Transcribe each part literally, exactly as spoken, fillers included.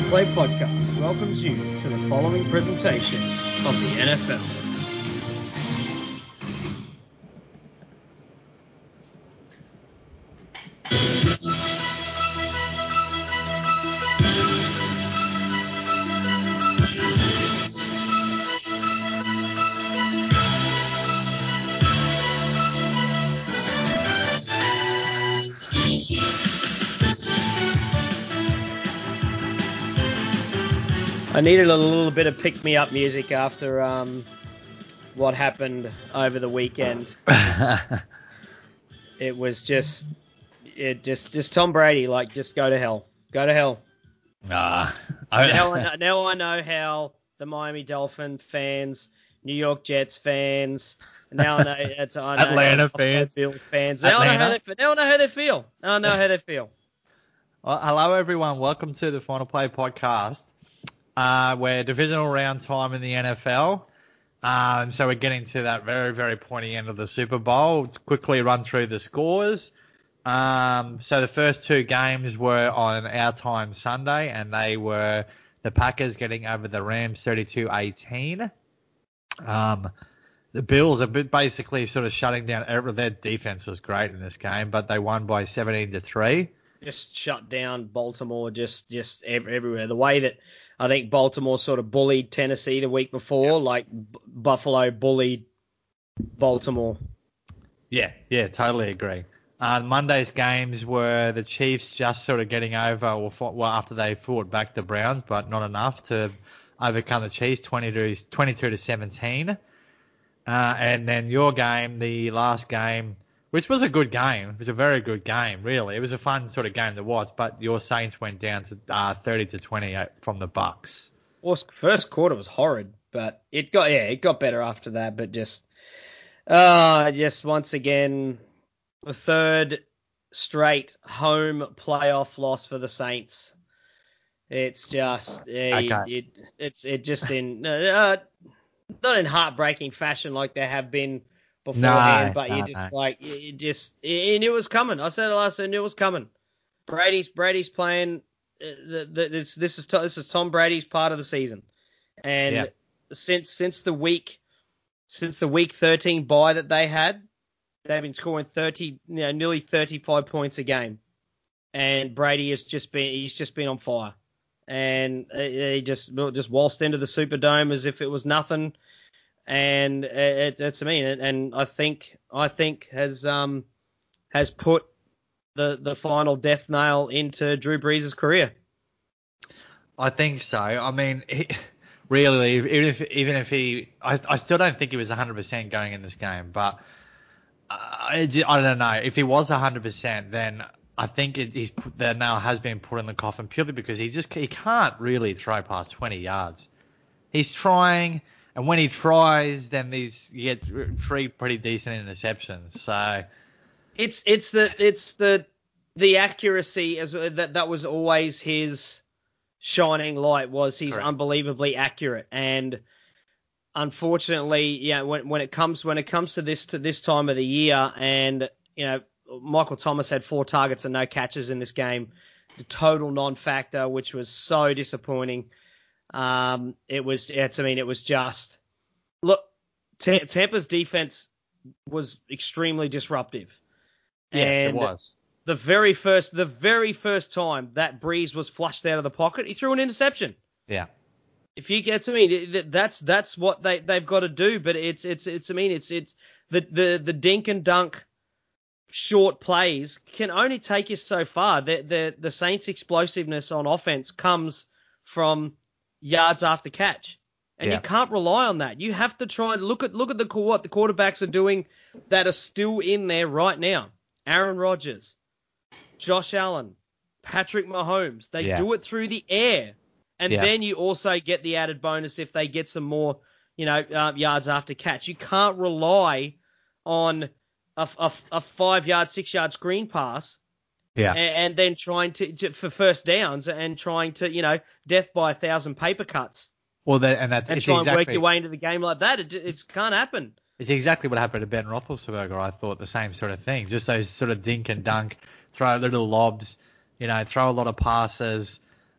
Play Podcast welcomes you to the following presentation of the N F L. I needed a little bit of pick-me-up music after um, what happened over the weekend. It was just, it just, just Tom Brady, like, just go to hell, go to hell. Nah. now, I know, now I know how the Miami Dolphin fans, New York Jets fans, now I know it's I know Atlanta how fans, Bills fans. Now I know how they, now I know how they feel. Now I know how they feel. Well, hello everyone. Welcome to the Final Play Podcast. Uh, we're divisional round time in the N F L. Um, so we're getting to that very, very pointy end of the Super Bowl. Let's quickly run through the scores. Um, so the first two games were on our time Sunday, and they were the Packers getting over the Rams thirty-two eighteen. Um, the Bills are basically sort of shutting down. Their defense was great in this game, but they won by seventeen to three. Just shut down Baltimore, just just everywhere. The way that I think Baltimore sort of bullied Tennessee the week before, yep. like B- Buffalo bullied Baltimore. Yeah, yeah, totally agree. Uh, Monday's games were the Chiefs just sort of getting over, or fought, well, after they fought back the Browns, but not enough to overcome the Chiefs, twenty-two to seventeen. Uh, and then your game, the last game, which was a good game. It was a very good game, really. It was a fun sort of game to watch, but your Saints went down to uh, thirty to twenty from the Bucks. Well, first quarter was horrid, but it got yeah, it got better after that. But just, uh, just once again, the third straight home playoff loss for the Saints. It's just a, okay. it it's it just in uh, not in heartbreaking fashion like there have been beforehand, no, but no, you just no. like you just you knew it was coming. I said it last, I knew it was coming. Brady's Brady's playing. The, the, this this is this is Tom Brady's part of the season, and yeah. since since the week since the week thirteen bye that they had, they've been scoring thirty, you know, nearly thirty-five points a game, and Brady has just been he's just been on fire, and he just just waltzed into the Superdome as if it was nothing. And it, it's I mean, and I think I think has um has put the the final death nail into Drew Brees' career. I think so. I mean, he, really, even if even if he, I, I still don't think he was one hundred percent going in this game. But I, I don't know if he was one hundred percent, then I think it, he's the nail has been put in the coffin purely because he just he can't really throw past twenty yards. He's trying. And when he tries, then these you get three pretty decent interceptions. So it's it's the it's the the accuracy as that that was always his shining light, was he's Correct. unbelievably accurate. And unfortunately, yeah, when when it comes when it comes to this to this time of the year, and you know, Michael Thomas had four targets and no catches in this game, the total non-factor, which was so disappointing. Um, it was, it's, I mean, it was just, look, T- Tampa's defense was extremely disruptive. Yes, and it was. The very first, the very first time that Brees was flushed out of the pocket, he threw an interception. Yeah. If you get to me, that's, that's what they, they've got to do. But it's, it's, it's, I mean, it's, it's the, the, the dink and dunk short plays can only take you so far. The, the, the Saints' explosiveness on offense comes from yards after catch, and yeah. you can't rely on that. You have to try and look at look at the what the quarterbacks are doing that are still in there right now. Aaron Rodgers, Josh Allen, Patrick Mahomes. They yeah. do it through the air, and yeah. then you also get the added bonus if they get some more, you know, uh, yards after catch. You can't rely on a, a, a five yard, six yard screen pass. Yeah. And, and then trying to, to for first downs and trying to, you know, death by a thousand paper cuts. Well, that, and that's and it's try exactly, and work your way into the game like that. It it can't happen. It's exactly what happened to Ben Roethlisberger. I thought the same sort of thing. Just those sort of dink and dunk, throw little lobs, you know, throw a lot of passes.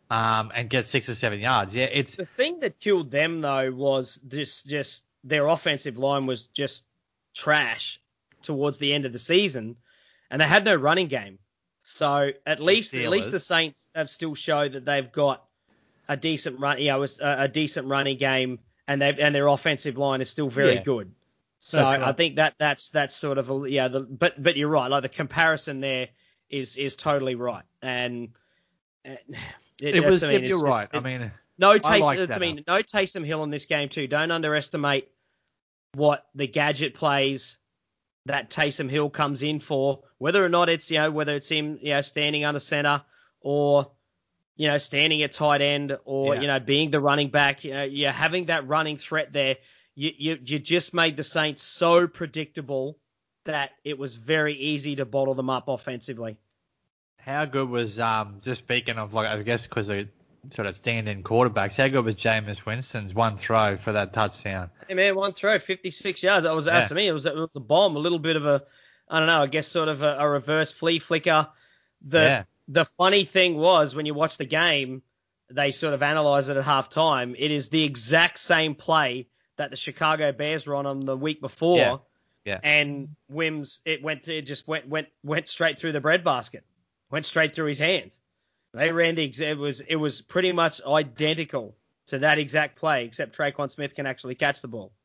um, and get six or seven yards. Yeah, it's The thing that killed them though was this just their offensive line was just trash towards the end of the season, and they had no running game. So at least at least the Saints have still showed that they've got a decent run, you know, a, a decent running game, and they and their offensive line is still very yeah. good. So no, I think that that's that's sort of a, yeah. The, but but you're right. Like the comparison there is is totally right, and it, it was. I mean, you're just, right. it, I mean, no I Taysom. like I mean, no Taysom Hill in this game too. Don't underestimate what the gadget plays that Taysom Hill comes in for, whether or not it's, you know, whether it's him, you know, standing under center or, you know, standing at tight end or, yeah. you know, being the running back, you know, you're having that running threat there. You, you, you just made the Saints so predictable that it was very easy to bottle them up offensively. How good was, um, just speaking of, like, I guess because of sort of stand-in quarterbacks, how good was Jameis Winston's one throw for that touchdown? Hey, man, one throw, fifty-six yards. That was, yeah. to me, it was, it was a bomb, a little bit of a, I don't know, I guess sort of a, a reverse flea flicker. The, yeah. the funny thing was when you watch the game, they sort of analyze it at halftime. It is the exact same play that the Chicago Bears were on, on the week before. Yeah. yeah. And Wims, it went, to, it just went, went, went straight through the breadbasket, went straight through his hands. They ran the, it was, it was pretty much identical to that exact play, except Traquan Smith can actually catch the ball.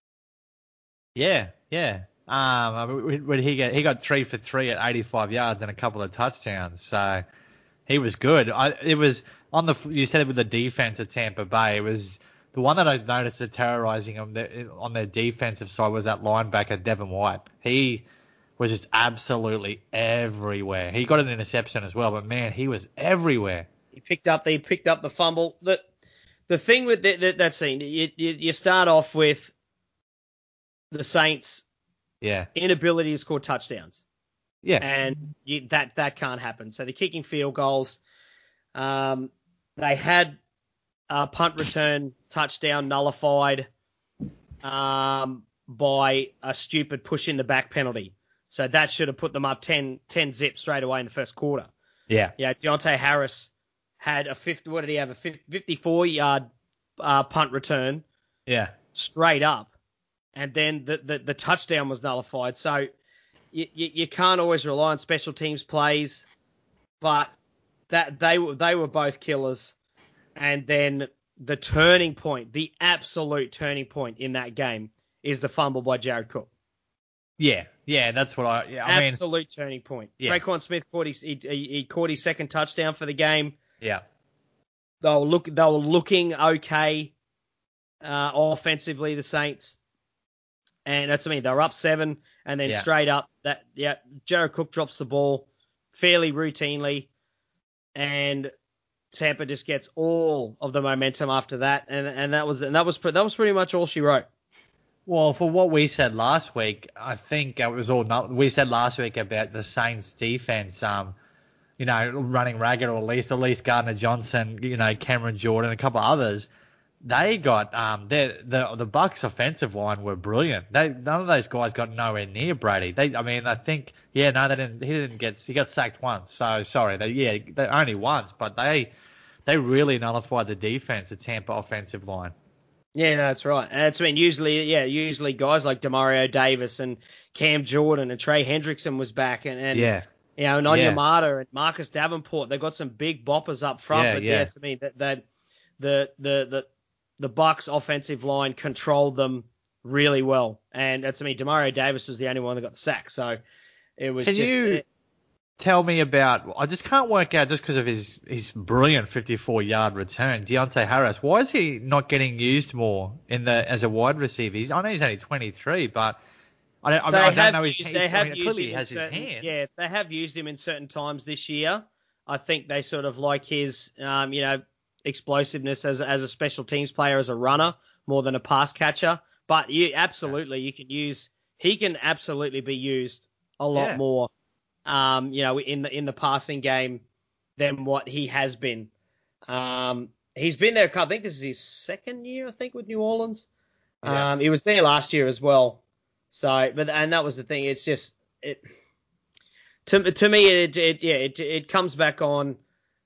Yeah, yeah. Um, when he got he got three for three at eighty-five yards and a couple of touchdowns, so he was good. I, it was on the you said it with the defense of Tampa Bay. It was the one that I noticed that terrorizing them on their defensive side was that linebacker Devin White. He was just absolutely everywhere. He got an interception as well, but man, he was everywhere. He picked up he picked up the fumble. The the thing with the, the, that scene, you, you you start off with the Saints' yeah. inability to score touchdowns. Yeah. And you, that that can't happen. So they're kicking field goals. Um, they had a punt return touchdown nullified um, by a stupid push in the back penalty. So that should have put them up ten, ten zip straight away in the first quarter. Yeah. Yeah. Deontay Harris had a fifty. What did he have? A fifty-four yard uh, punt return. Yeah. Straight up. And then the, the, the touchdown was nullified. So you, you, you can't always rely on special teams plays, but that they were they were both killers. And then the turning point, the absolute turning point in that game is the fumble by Jared Cook. Yeah, yeah, that's what I. Yeah, I absolute mean, turning point. Yeah. Traquan Smith caught his he, he caught his second touchdown for the game. Yeah. They were look they were looking okay uh, offensively, the Saints. And that's what I mean. They were up seven, and then yeah. straight up, that yeah, Jared Cook drops the ball fairly routinely, and Tampa just gets all of the momentum after that, and and that was and that was that was pretty much all she wrote. Well, for what we said last week, I think it was all not, we said last week about the Saints defense, um, you know, running ragged, or at least at least Gardner Johnson, you know, Cameron Jordan, a couple of others. They got um the the the Bucks offensive line were brilliant. They none of those guys got nowhere near Brady. They I mean I think yeah no they didn't he didn't get he got sacked once. So sorry they yeah they only once, but they they really nullified the defense, the Tampa offensive line. Yeah, no, that's right. And it's I mean usually yeah usually guys like Demario Davis and Cam Jordan and Trey Hendrickson was back and, and yeah you know Nanya yeah. Mata and Marcus Davenport. They got some big boppers up front, yeah, but yeah. yeah, to me that that the the the the Bucks offensive line controlled them really well. And that's, I mean, Demario Davis was the only one that got the sack. So it was Can just. you it, tell me about, I just can't work out just because of his, his brilliant fifty-four yard return, Deontay Harris, why is he not getting used more in the, as a wide receiver? He's, I know he's only twenty-three, but I don't, I mean, I don't know his used, hands. They have I mean, used clearly him he has in certain, his hands. Yeah, they have used him in certain times this year. I think they sort of like his, um, you know, explosiveness as as a special teams player, as a runner, more than a pass catcher. But you absolutely you can use he can absolutely be used a lot Yeah. more, um, you know, in the in the passing game than what he has been. Um, he's been there. I think this is his second year. I think with New Orleans. Yeah. Um, he was there last year as well. So, but and that was the thing. It's just it to to me. It, it yeah. It it comes back on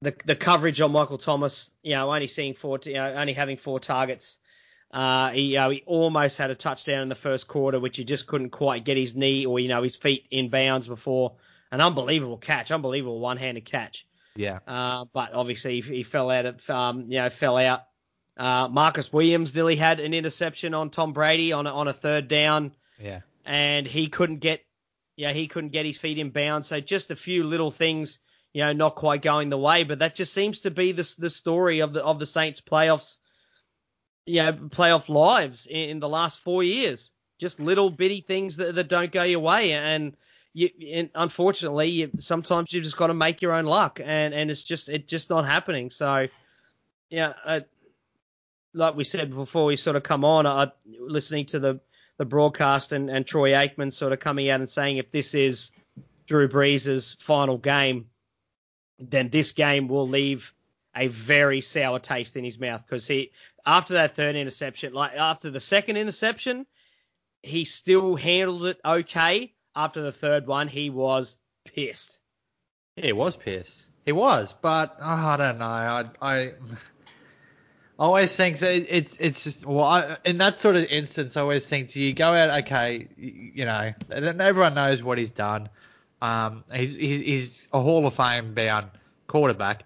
the the coverage on Michael Thomas, you know, only seeing four, you know, only having four targets. Uh, he, you know, he almost had a touchdown in the first quarter, which he just couldn't quite get his knee or, you know, his feet in bounds before. An unbelievable catch, unbelievable one-handed catch. Yeah. Uh, but obviously he, he fell out of, um, you know, fell out. Uh, Marcus Williams nearly had an interception on Tom Brady on a, on a third down. Yeah. And he couldn't get, yeah, he couldn't get his feet in bounds. So just a few little things, you know, not quite going the way. But that just seems to be the the story of the of the Saints playoffs, you know, playoff lives in, in the last four years. Just little bitty things that, that don't go your way. And you, and unfortunately, you, sometimes you've just got to make your own luck. And, and it's just it's just not happening. So, yeah, uh, like we said before we sort of come on, uh, listening to the, the broadcast and, and Troy Aikman sort of coming out and saying if this is Drew Brees' final game, then this game will leave a very sour taste in his mouth because he, after that third interception, like after the second interception, he still handled it okay. After the third one, he was pissed. Yeah, he was pissed. He was, but oh, I don't know. I I always think so it, it's it's just well, I, in that sort of instance, I always think, do you go out okay? You, you know, and everyone knows what he's done. Um, he's he's, he's a Hall of Fame bound quarterback.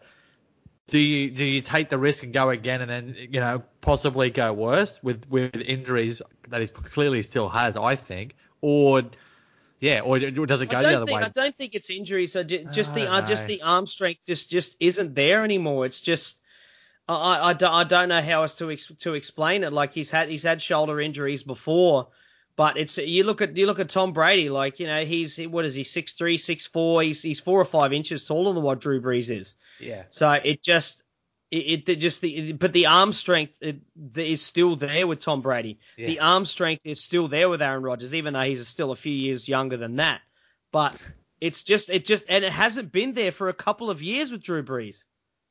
Do you do you take the risk and go again, and then you know possibly go worse with, with injuries that he clearly still has? I think, or yeah, or does it go the other think, way? I don't think it's injuries. So just the uh, know. just the arm strength just, just isn't there anymore. It's just I, I, I, don't, I don't know how else to ex, to explain it. Like he's had he's had shoulder injuries before, but it's you look at you look at Tom Brady. Like you know he's what is he six three, six four. He's he's four or five inches taller than what Drew Brees is. Yeah. So it just it, it just the but the arm strength it, is still there with Tom Brady. Yeah. The arm strength is still there with Aaron Rodgers, even though he's still a few years younger than that. But it's just it just and it hasn't been there for a couple of years with Drew Brees.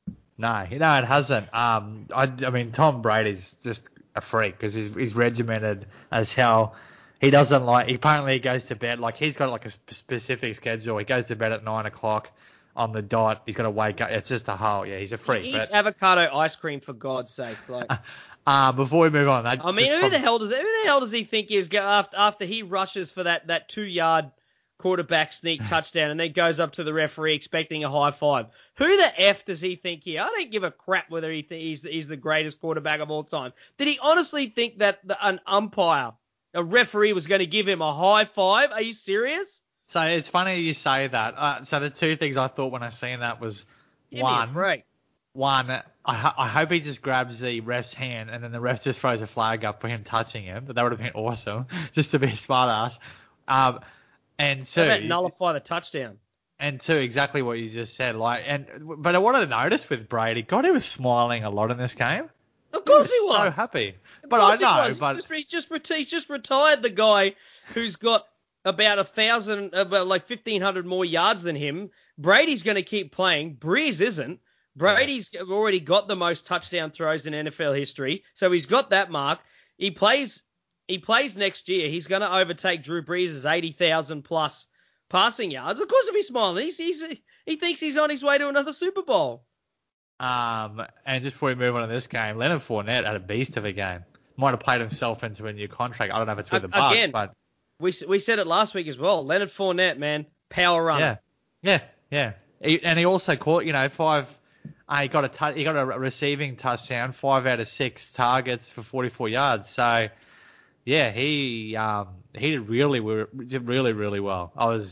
No, no, it hasn't. Um, I, I mean, Tom Brady's just a freak because he's he's regimented as hell. He doesn't like. He apparently he goes to bed like he's got like a specific schedule. He goes to bed at nine o'clock on the dot. He's got to wake up. It's just a whole. Yeah, he's a freak. He eats but, avocado ice cream for God's sakes. Like, uh, before we move on, that, I mean, who from, the hell does who the hell does he think he is after after he rushes for that that two yard quarterback sneak touchdown and then goes up to the referee expecting a high five? Who the F does he think he? I don't give a crap whether he th- he's he's the greatest quarterback of all time. Did he honestly think that the, an umpire, a referee, was going to give him a high five? Are you serious? So it's funny you say that. Uh, so the two things I thought when I seen that was Give one, me a break. one. I, ho- I hope he just grabs the ref's hand and then the ref just throws a flag up for him touching him. But that would have been awesome, just to be a smart ass. Um, and two, How about nullify the touchdown? And two, exactly what you just said. Like, and but I wanted to notice with Brady, God, he was smiling a lot in this game. Of course he was. So happy. Of But I course he know, was. but He's just, he's just reti- he's just retired the guy who's got about a thousand, about like fifteen hundred more yards than him. Brady's going to keep playing. Brees isn't. Brady's already got the most touchdown throws in N F L history, so he's got that mark. He plays. He plays next year. He's going to overtake Drew Brees' eighty thousand plus passing yards. Of course, he'll be smiling. He's, he's, he thinks he's on his way to another Super Bowl. Um, and just before we move on to this game, Leonard Fournette had a beast of a game. Might have played himself into a new contract. I don't know if it's with the Bucs, Again, but we we said it last week as well. Leonard Fournette, man, power runner. Yeah, yeah, yeah. He, and he also caught, you know, five. Uh, he got a t- he got a receiving touchdown, five out of six targets for forty-four yards. So, yeah, he um he did really did really really well. I was,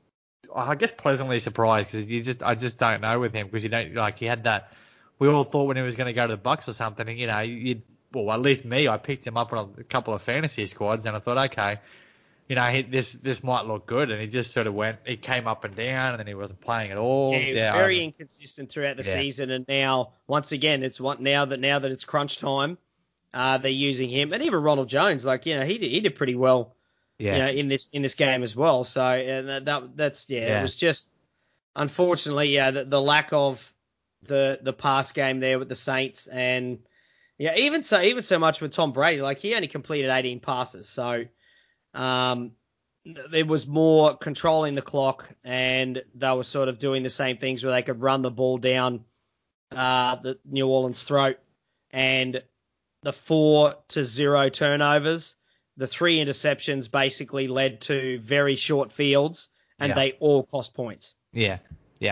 I guess, pleasantly surprised because you just I just don't know with him because you don't like he had that. We all thought when he was going to go to the Bucs or something, you know, you'd well at least me, I picked him up on a couple of fantasy squads and I thought, okay, you know, he, this this might look good, and he just sort of went, he came up and down, and then he wasn't playing at all. Yeah, he was yeah, very I, inconsistent throughout the yeah. season, and now once again, it's what now that now that it's crunch time, uh, they're using him, and even Ronald Jones, like you know, he did, he did pretty well, yeah, you know, in this in this game as well. So and that, that that's yeah, yeah, it was just unfortunately, yeah, the, the lack of the the pass game there with the Saints, and yeah, even so, even so much with Tom Brady, like he only completed eighteen passes, so. Um, It was more controlling the clock, and they were sort of doing the same things where they could run the ball down uh, the New Orleans throat, and the four to zero turnovers, the three interceptions basically led to very short fields, and Yeah. they all cost points. Yeah, yeah.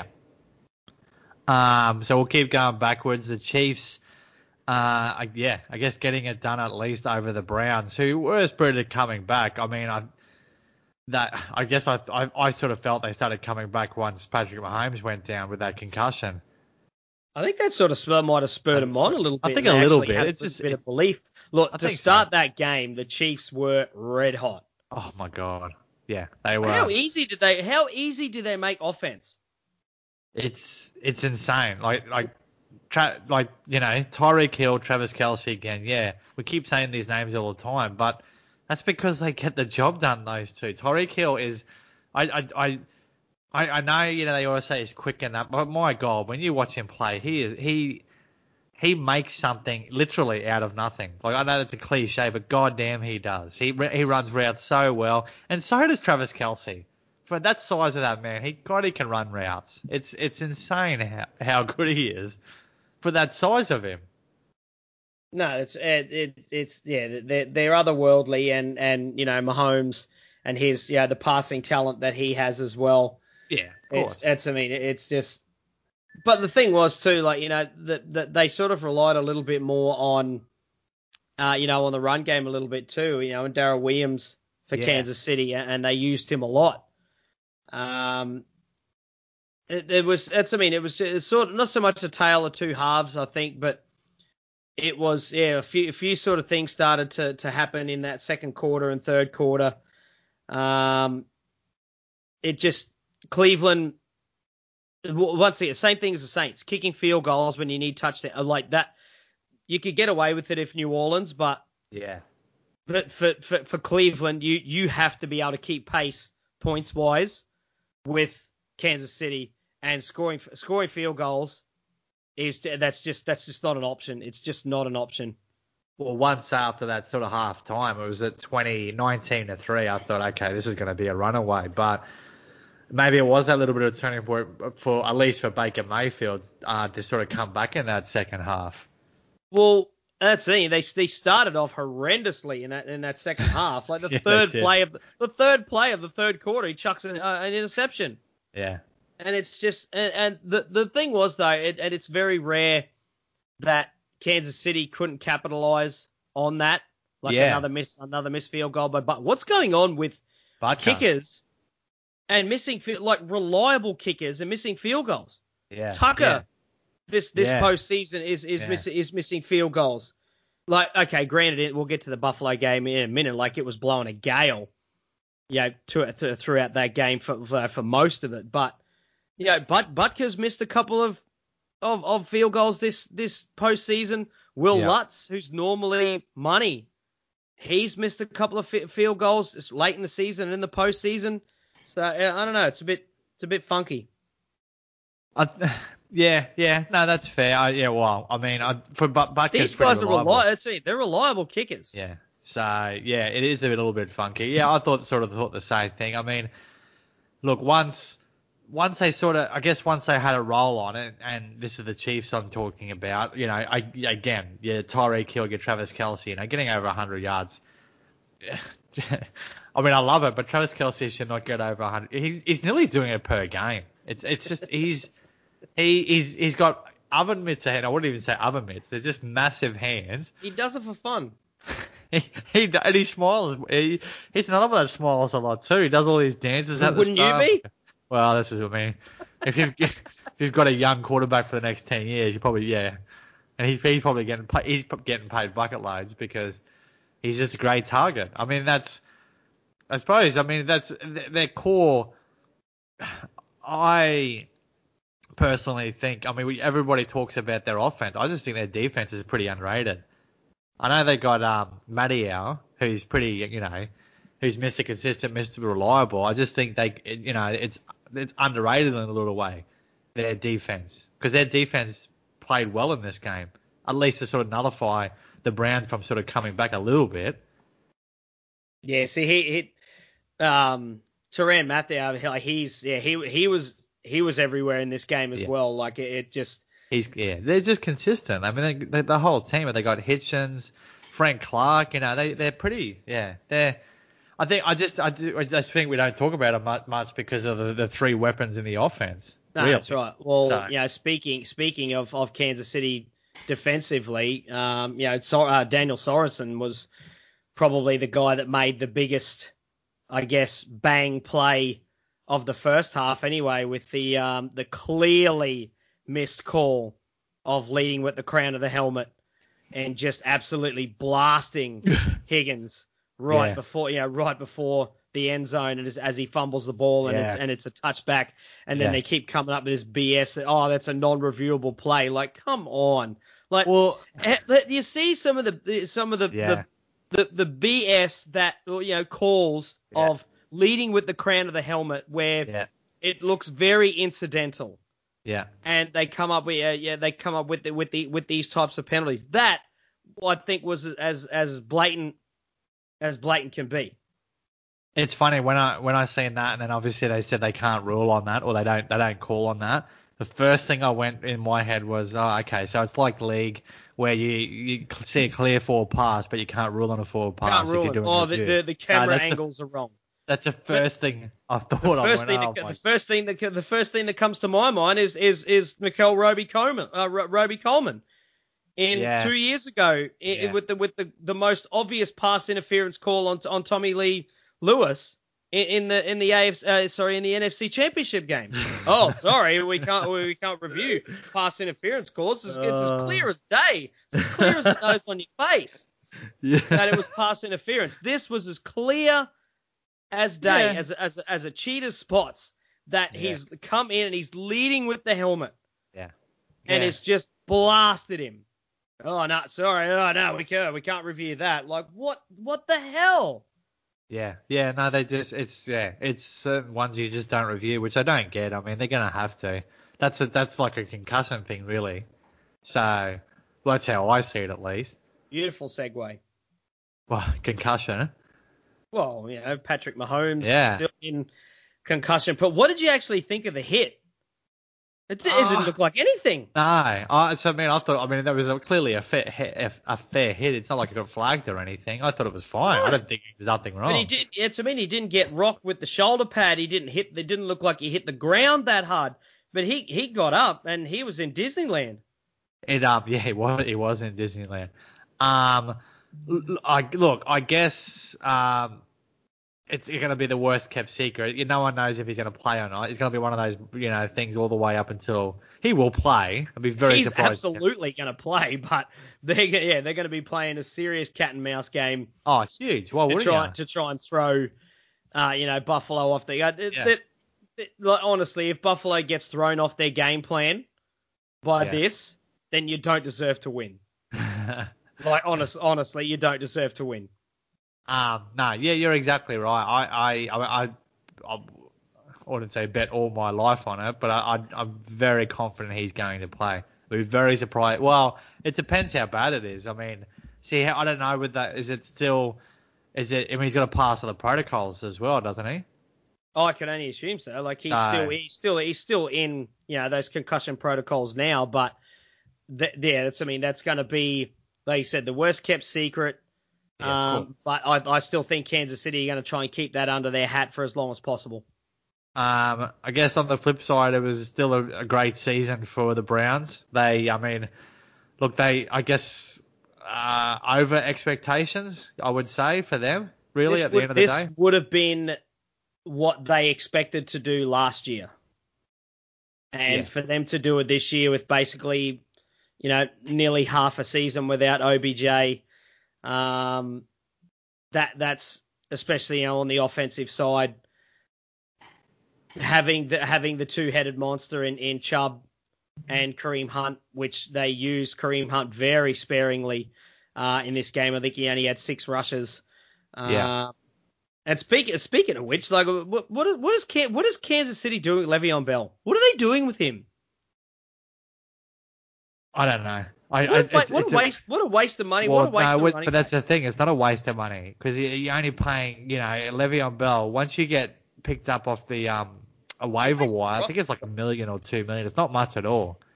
Um, so we'll keep going backwards. The Chiefs, uh, I, yeah, I guess getting it done at least over the Browns, who were spirited coming back. I mean, I that I guess I, I I sort of felt they started coming back once Patrick Mahomes went down with that concussion. I think that sort of spur might have spurred them on a little I bit. think and a they little actually bit. had It's a little just bit it, of belief. Look, I to think start so. that game, the Chiefs were red hot. Oh my god, yeah, they were. How easy did they? How easy did they make offense? It's it's insane. Like like tra- like you know Tyreek Hill, Travis Kelce again. Yeah, we keep saying these names all the time, but that's because they get the job done. Those two. Tyreek Hill is, I I I. I, I know, you know, they always say he's quick and that, but my God, when you watch him play, he is he he makes something literally out of nothing. Like, I know that's a cliche, but goddamn, he does. He he runs routes so well, and so does Travis Kelce. For that size of that man, he God, he can run routes. It's it's insane how, how good he is for that size of him. No, it's it, it it's yeah, they're they're otherworldly, and and you know Mahomes and his yeah the passing talent that he has as well. Yeah, of It's course. it's I mean it's just. But the thing was too, like you know that that they sort of relied a little bit more on, uh, you know, on the run game a little bit too. You know, and Darrell Williams for Yeah. Kansas City, and they used him a lot. Um, it, it was it's I mean it was, it was sort of not so much a tale of two halves, I think, but it was yeah a few a few sort of things started to to happen in that second quarter and third quarter. Um, it just Cleveland. Once again, same thing as the Saints, kicking field goals when you need touchdown like that. You could get away with it if New Orleans, but Yeah. but for, for, for Cleveland, you you have to be able to keep pace points wise with Kansas City, and scoring scoring field goals is that's just that's just not an option. It's just not an option. Well, once after that sort of half time, it was at twenty, nineteen to three. I thought, okay, this is going to be a runaway, but maybe it was a little bit of a turning point for at least for Baker Mayfield uh, to sort of come back in that second half. Well, that's the thing. They they started off horrendously in that in that second half. Like the Yeah, third they did. play of the, the third play of the third quarter, he chucks an, uh, an interception. Yeah. And it's just and, and the the thing was though, it, and it's very rare that Kansas City couldn't capitalize on that. Like Yeah. another miss another missed field goal by But what's going on with Butker. kickers and missing fi- like reliable kickers and missing field goals? Yeah. Tucker Yeah. this this Yeah. postseason is is Yeah. missing is missing field goals. Like, okay, granted, it, we'll get to the Buffalo game in a minute. Like, it was blowing a gale, yeah, to, to, throughout that game for, for for most of it. But you know, but Butker's missed a couple of, of, of field goals this this postseason. Will Yeah. Lutz, who's normally money, he's missed a couple of field goals late in the season and in the postseason. So I don't know. It's a bit it's a bit funky. I, yeah, yeah, no, that's fair. I, yeah, well, I mean, I, for but Butker's These pretty guys are reliable. reliable. That's it. They're reliable kickers. Yeah. So yeah, it is a little bit funky. Yeah, I thought sort of thought the same thing. I mean, look, once once they sort of, I guess once they had a roll on it, and this is the Chiefs I'm talking about. You know, I, again, yeah, Tyreek Hill, get Travis Kelce, you know, getting over one hundred yards. I mean, I love it, but Travis Kelce should not get over one hundred. He, he's nearly doing it per game. It's it's just he's he he's he's got oven mitts ahead. I wouldn't even say oven mitts. They're just massive hands. He does it for fun. He, he and he smiles. He, he's another one that smiles a lot too. He does all these dances at the Wouldn't you start. be? Well, this is what I mean. If you've if you've got a young quarterback for the next ten years, you probably yeah, and he's he's probably getting paid, he's getting paid bucket loads because he's just a great target. I mean, that's I suppose. I mean, that's their core. I personally think. I mean, we, everybody talks about their offense. I just think their defense is pretty underrated. I know they got um, Mattiau, who's pretty, you know, who's Mister Consistent, Mister Reliable. I just think they, you know, it's it's underrated in a little way, their defense, because their defense played well in this game, at least to sort of nullify the Browns from sort of coming back a little bit. Yeah, see, he, he um, Tyrann Mathieu, like he's yeah, he he was he was everywhere in this game as Yeah. well. Like it, it just He's yeah, they're just consistent. I mean, they, they, the whole team. They got Hitchens, Frank Clark. You know, they they're pretty. Yeah, they're. I think I just I, do, I just think we don't talk about it much, much because of the, the three weapons in the offense. No, really. that's right. Well, So, you know, speaking speaking of, of Kansas City defensively, um, you know, so, uh, Daniel Sorensen was probably the guy that made the biggest, I guess, bang play of the first half. Anyway, with the um, the clearly missed call of leading with the crown of the helmet and just absolutely blasting Higgins right Yeah. before, you know, right before the end zone, and as, as he fumbles the ball and Yeah. it's and it's a touchback, and then Yeah. they keep coming up with this B S. That, oh, that's a non-reviewable play. Like, come on. Like, Well, eh, let- you see some of the some of the Yeah. the, the the B S that, you know, calls Yeah. of leading with the crown of the helmet where yeah, it looks very incidental, yeah. and they come up with uh, yeah they come up with the, with the with these types of penalties. That I think was as as blatant as blatant can be. It's funny when I when I seen that, and then obviously they said they can't rule on that, or they don't they don't call on that. The first thing I went in my head was, oh, okay, so it's like league where you you see a clear forward pass, but you can't rule on a forward pass Can't if rule you're it. doing Oh, a the, review. the the So camera that's angles the, are wrong. That's the first thing I thought The of. first When, thing oh, that my- the first thing that the first thing that comes to my mind is is is Mikel Roby Coleman, uh, Ro- Roby Coleman. In Yeah. two years ago, i Yeah. with the with the, the most obvious pass interference call on on Tommy Lee Lewis in, in the in the A F C, uh, sorry in the N F C Championship game. Oh, sorry, we can't we can't review pass interference calls. It's, it's as clear as day. It's as clear as the nose on your face yeah. that it was pass interference. This was as clear as day, Yeah. as as as a cheater's spots, that Yeah. he's come in and he's leading with the helmet yeah. and Yeah. it's just blasted him. Oh no, sorry, oh no, we can't we can't review that. Like what what the hell? Yeah, yeah, no, they just, it's, yeah, it's certain ones you just don't review, which I don't get. I mean, they're going to have to. That's a, that's like a concussion thing, really. So, well, that's how I see it, at least. Beautiful segue. Well, concussion. Well, you know, Patrick Mahomes Yeah. still in concussion. But what did you actually think of the hit? It, it Oh. didn't look like anything. No, I, so, I mean, I thought, I mean, that was a, clearly a fair, hit, a fair hit. It's not like it got flagged or anything. I thought it was fine. No. I don't think there's nothing wrong. But he did. It's I mean, he didn't get rocked with the shoulder pad. He didn't hit. It didn't look like he hit the ground that hard. But he he got up and he was in Disneyland. It um yeah, it was it was in Disneyland. Um, l- I look, I guess um, it's going to be the worst kept secret. You- No one knows if he's going to play or not. It's going to be one of those you know things all the way up until he will play. I'd be very He's surprised. absolutely going to play, but they're go- yeah they're going to be playing a serious cat and mouse game Oh, huge! Well, to wouldn't try you? to try and throw, uh, you know, Buffalo off the. Uh, th- Yeah. th- th- like, honestly, if Buffalo gets thrown off their game plan by Yeah. this, then you don't deserve to win. Like honest, honestly, you don't deserve to win. um, no, yeah, you're exactly right. I I I, I, I wouldn't say bet all my life on it, but I, I I'm very confident he's going to play. I'd be very surprised. Well, it depends how bad it is. I mean, see, I don't know with that. Is it still? Is it? I mean, he's got to pass all the protocols as well, doesn't he? Oh, I can only assume so. Like he's So- still he's still he's still in you know those concussion protocols now, but th- yeah, that's I mean that's going to be like you said the worst kept secret. Yeah, of um, but I, I still think Kansas City are going to try and keep that under their hat for as long as possible. Um, I guess on the flip side, it was still a, a great season for the Browns. They, I mean, look, they, I guess, uh, over expectations, I would say, for them, really, This at the would, end of the this day. would have been what they expected to do last year. And Yeah. for them to do it this year with basically, you know, nearly half a season without O B J, um, that that's especially you know, on the offensive side, having the having the two-headed monster in, in Chubb and Kareem Hunt, which they used Kareem Hunt very sparingly uh, in this game. I think he only had six rushes. Uh, Yeah. And speaking speaking of which, like, what what is what is Can, what is Kansas City doing with Le'Veon Bell? What are they doing with him? I don't know. I, What, a, I, it's, what it's a waste! What a waste of money! Well, what a waste no, of it was- money! but that's the thing. It's not a waste of money because you're only paying, you know, Le'Veon Bell. Once you get picked up off the um a waiver Waste of wire, I roster. think it's like a million or two million. It's not much at all.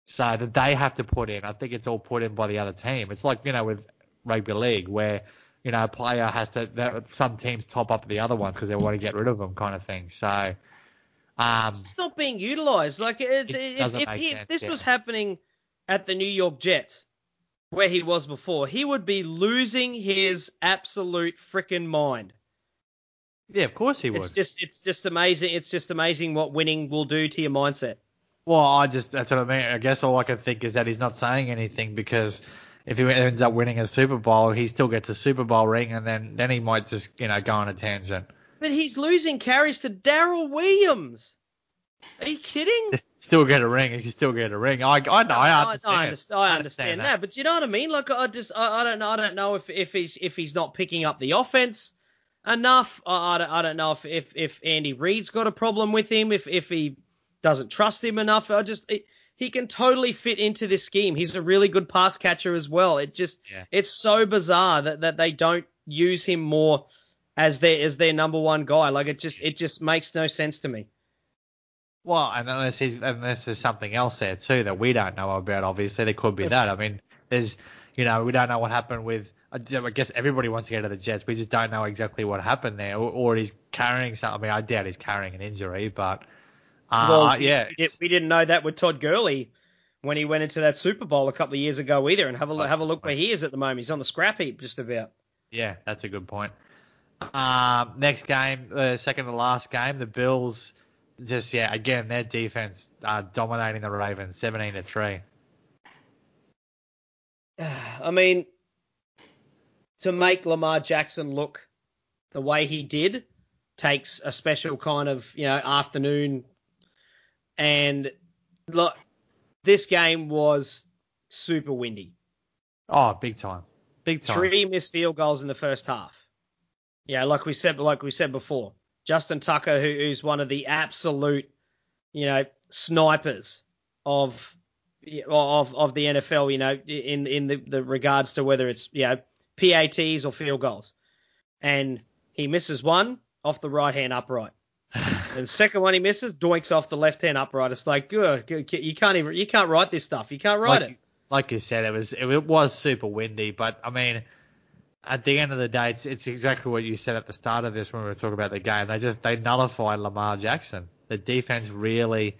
So that they have to put in. I think it's all put in by the other team. It's like, you know, with rugby league where, you know, a player has to, that, some teams top up the other ones because they want to get rid of them kind of thing. So, um, It's not being utilised. Like, it's, it if, doesn't if, make he, sense. if this Yeah. was happening at the New York Jets, where he was before, he would be losing his absolute freaking mind. Yeah, of course he would. It's just, it's just amazing. It's just amazing what winning will do to your mindset. Well, I just, that's what I mean. I guess all I can think is that he's not saying anything because if he ends up winning a Super Bowl, he still gets a Super Bowl ring and then, then he might just, you know, go on a tangent. But he's losing carries to Darrell Williams. Are you kidding? Still get a ring. You still get a ring. I, I, know, I understand. I, I understand, I understand understand that. that. But you know what I mean? Like, I just, I, I don't know. I don't know if, if he's, if he's not picking up the offense enough. I, I, don't, I don't know if, if, if Andy Reid's got a problem with him. If, if he doesn't trust him enough. I just, it, he can totally fit into this scheme. He's a really good pass catcher as well. It just, Yeah. it's so bizarre that, that they don't use him more as their, as their number one guy. Like, it just, it just makes no sense to me. Well, and unless he's, unless there's something else there too that we don't know about, obviously there could be that. I mean, there's, you know, we don't know what happened with. I guess everybody wants to get to the Jets. We just don't know exactly what happened there, or, or he's carrying something. I mean, I doubt he's carrying an injury, but uh, well, yeah, we, we didn't know that with Todd Gurley when he went into that Super Bowl a couple of years ago either. And have a look, have a look where he is at the moment. He's on the scrap heap just about. Yeah, that's a good point. Um, next game, uh, second to last game, the Bills. Just, yeah, again, their defense uh, dominating the Ravens, seventeen to three. I mean, to make Lamar Jackson look the way he did takes a special kind of, you know, afternoon. And look, this game was super windy. Oh, big time. Big time. Three missed field goals in the first half. Yeah, like we said, like we said before. Justin Tucker, who, who's one of the absolute, you know, snipers of of of the N F L, you know, in in the, the regards to whether it's, you know, P A Ts or field goals, and he misses one off the right hand upright, and the second one he misses doinks off the left hand upright. It's like, good, you can't even you can't write this stuff. You can't write like, it. Like you said, it was it was super windy, but I mean, at the end of the day, it's, it's exactly what you said at the start of this when we were talking about the game. They just they nullified Lamar Jackson. The defense really,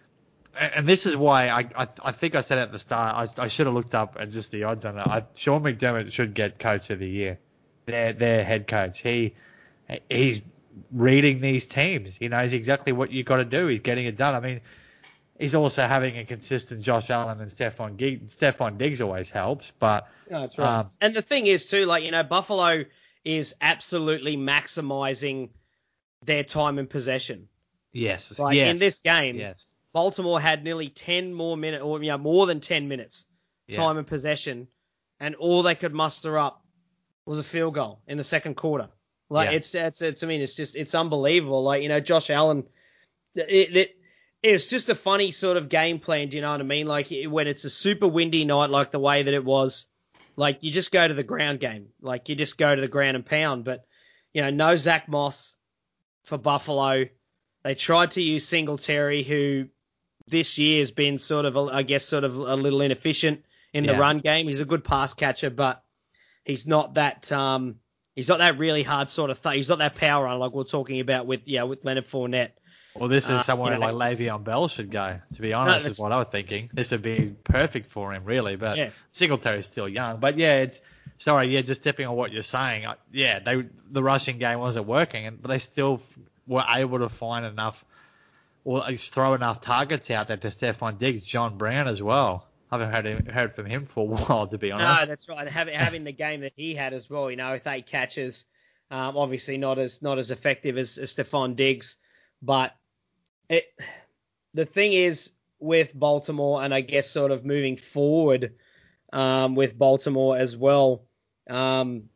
and this is why I I, I think I said at the start I, I should have looked up and just the odds on it. I, Sean McDermott should get Coach of the Year, their their head coach. He he's reading these teams. He knows exactly what you got to do. He's getting it done. I mean, he's also having a consistent Josh Allen and Stephon Diggs. Stephon Diggs always helps, but No, that's right. Um, and the thing is too, like, you know, Buffalo is absolutely maximizing their time in possession. Yes. Like yes, in this game, yes. Baltimore had nearly ten more minutes, or you know, more than ten minutes yeah. time in possession, and all they could muster up was a field goal in the second quarter. Like yeah. it's, it's, it's, I mean, it's just, it's unbelievable. Like, you know, Josh Allen, it, it, it's just a funny sort of game plan. Do you know what I mean? Like when it's a super windy night, like the way that it was, like you just go to the ground game. Like you just go to the ground and pound. But, you know, no Zach Moss for Buffalo. They tried to use Singletary, who this year has been sort of, I guess, sort of a little inefficient in yeah. the run game. He's a good pass catcher, but he's not that, um, he's not that really hard sort of thing. He's not that power runner like we're talking about with, yeah, with Leonard Fournette. Well, this is uh, somewhere you know, like Le'Veon Bell should go, to be honest, no, is what I was thinking. This would be perfect for him, really. But yeah. Singletary's still young. But, yeah, it's – sorry, yeah, just tipping on what you're saying. Yeah, they the rushing game wasn't working, but they still were able to find enough or at least throw enough targets out there to Stephon Diggs, John Brown as well. I haven't heard, heard from him for a while, to be honest. No, that's right. Having, having the game that he had as well, you know, with eight catches, um, obviously not as not as effective as, as Stephon Diggs. But it, the thing is with Baltimore, and I guess sort of moving forward um, with Baltimore as well, um,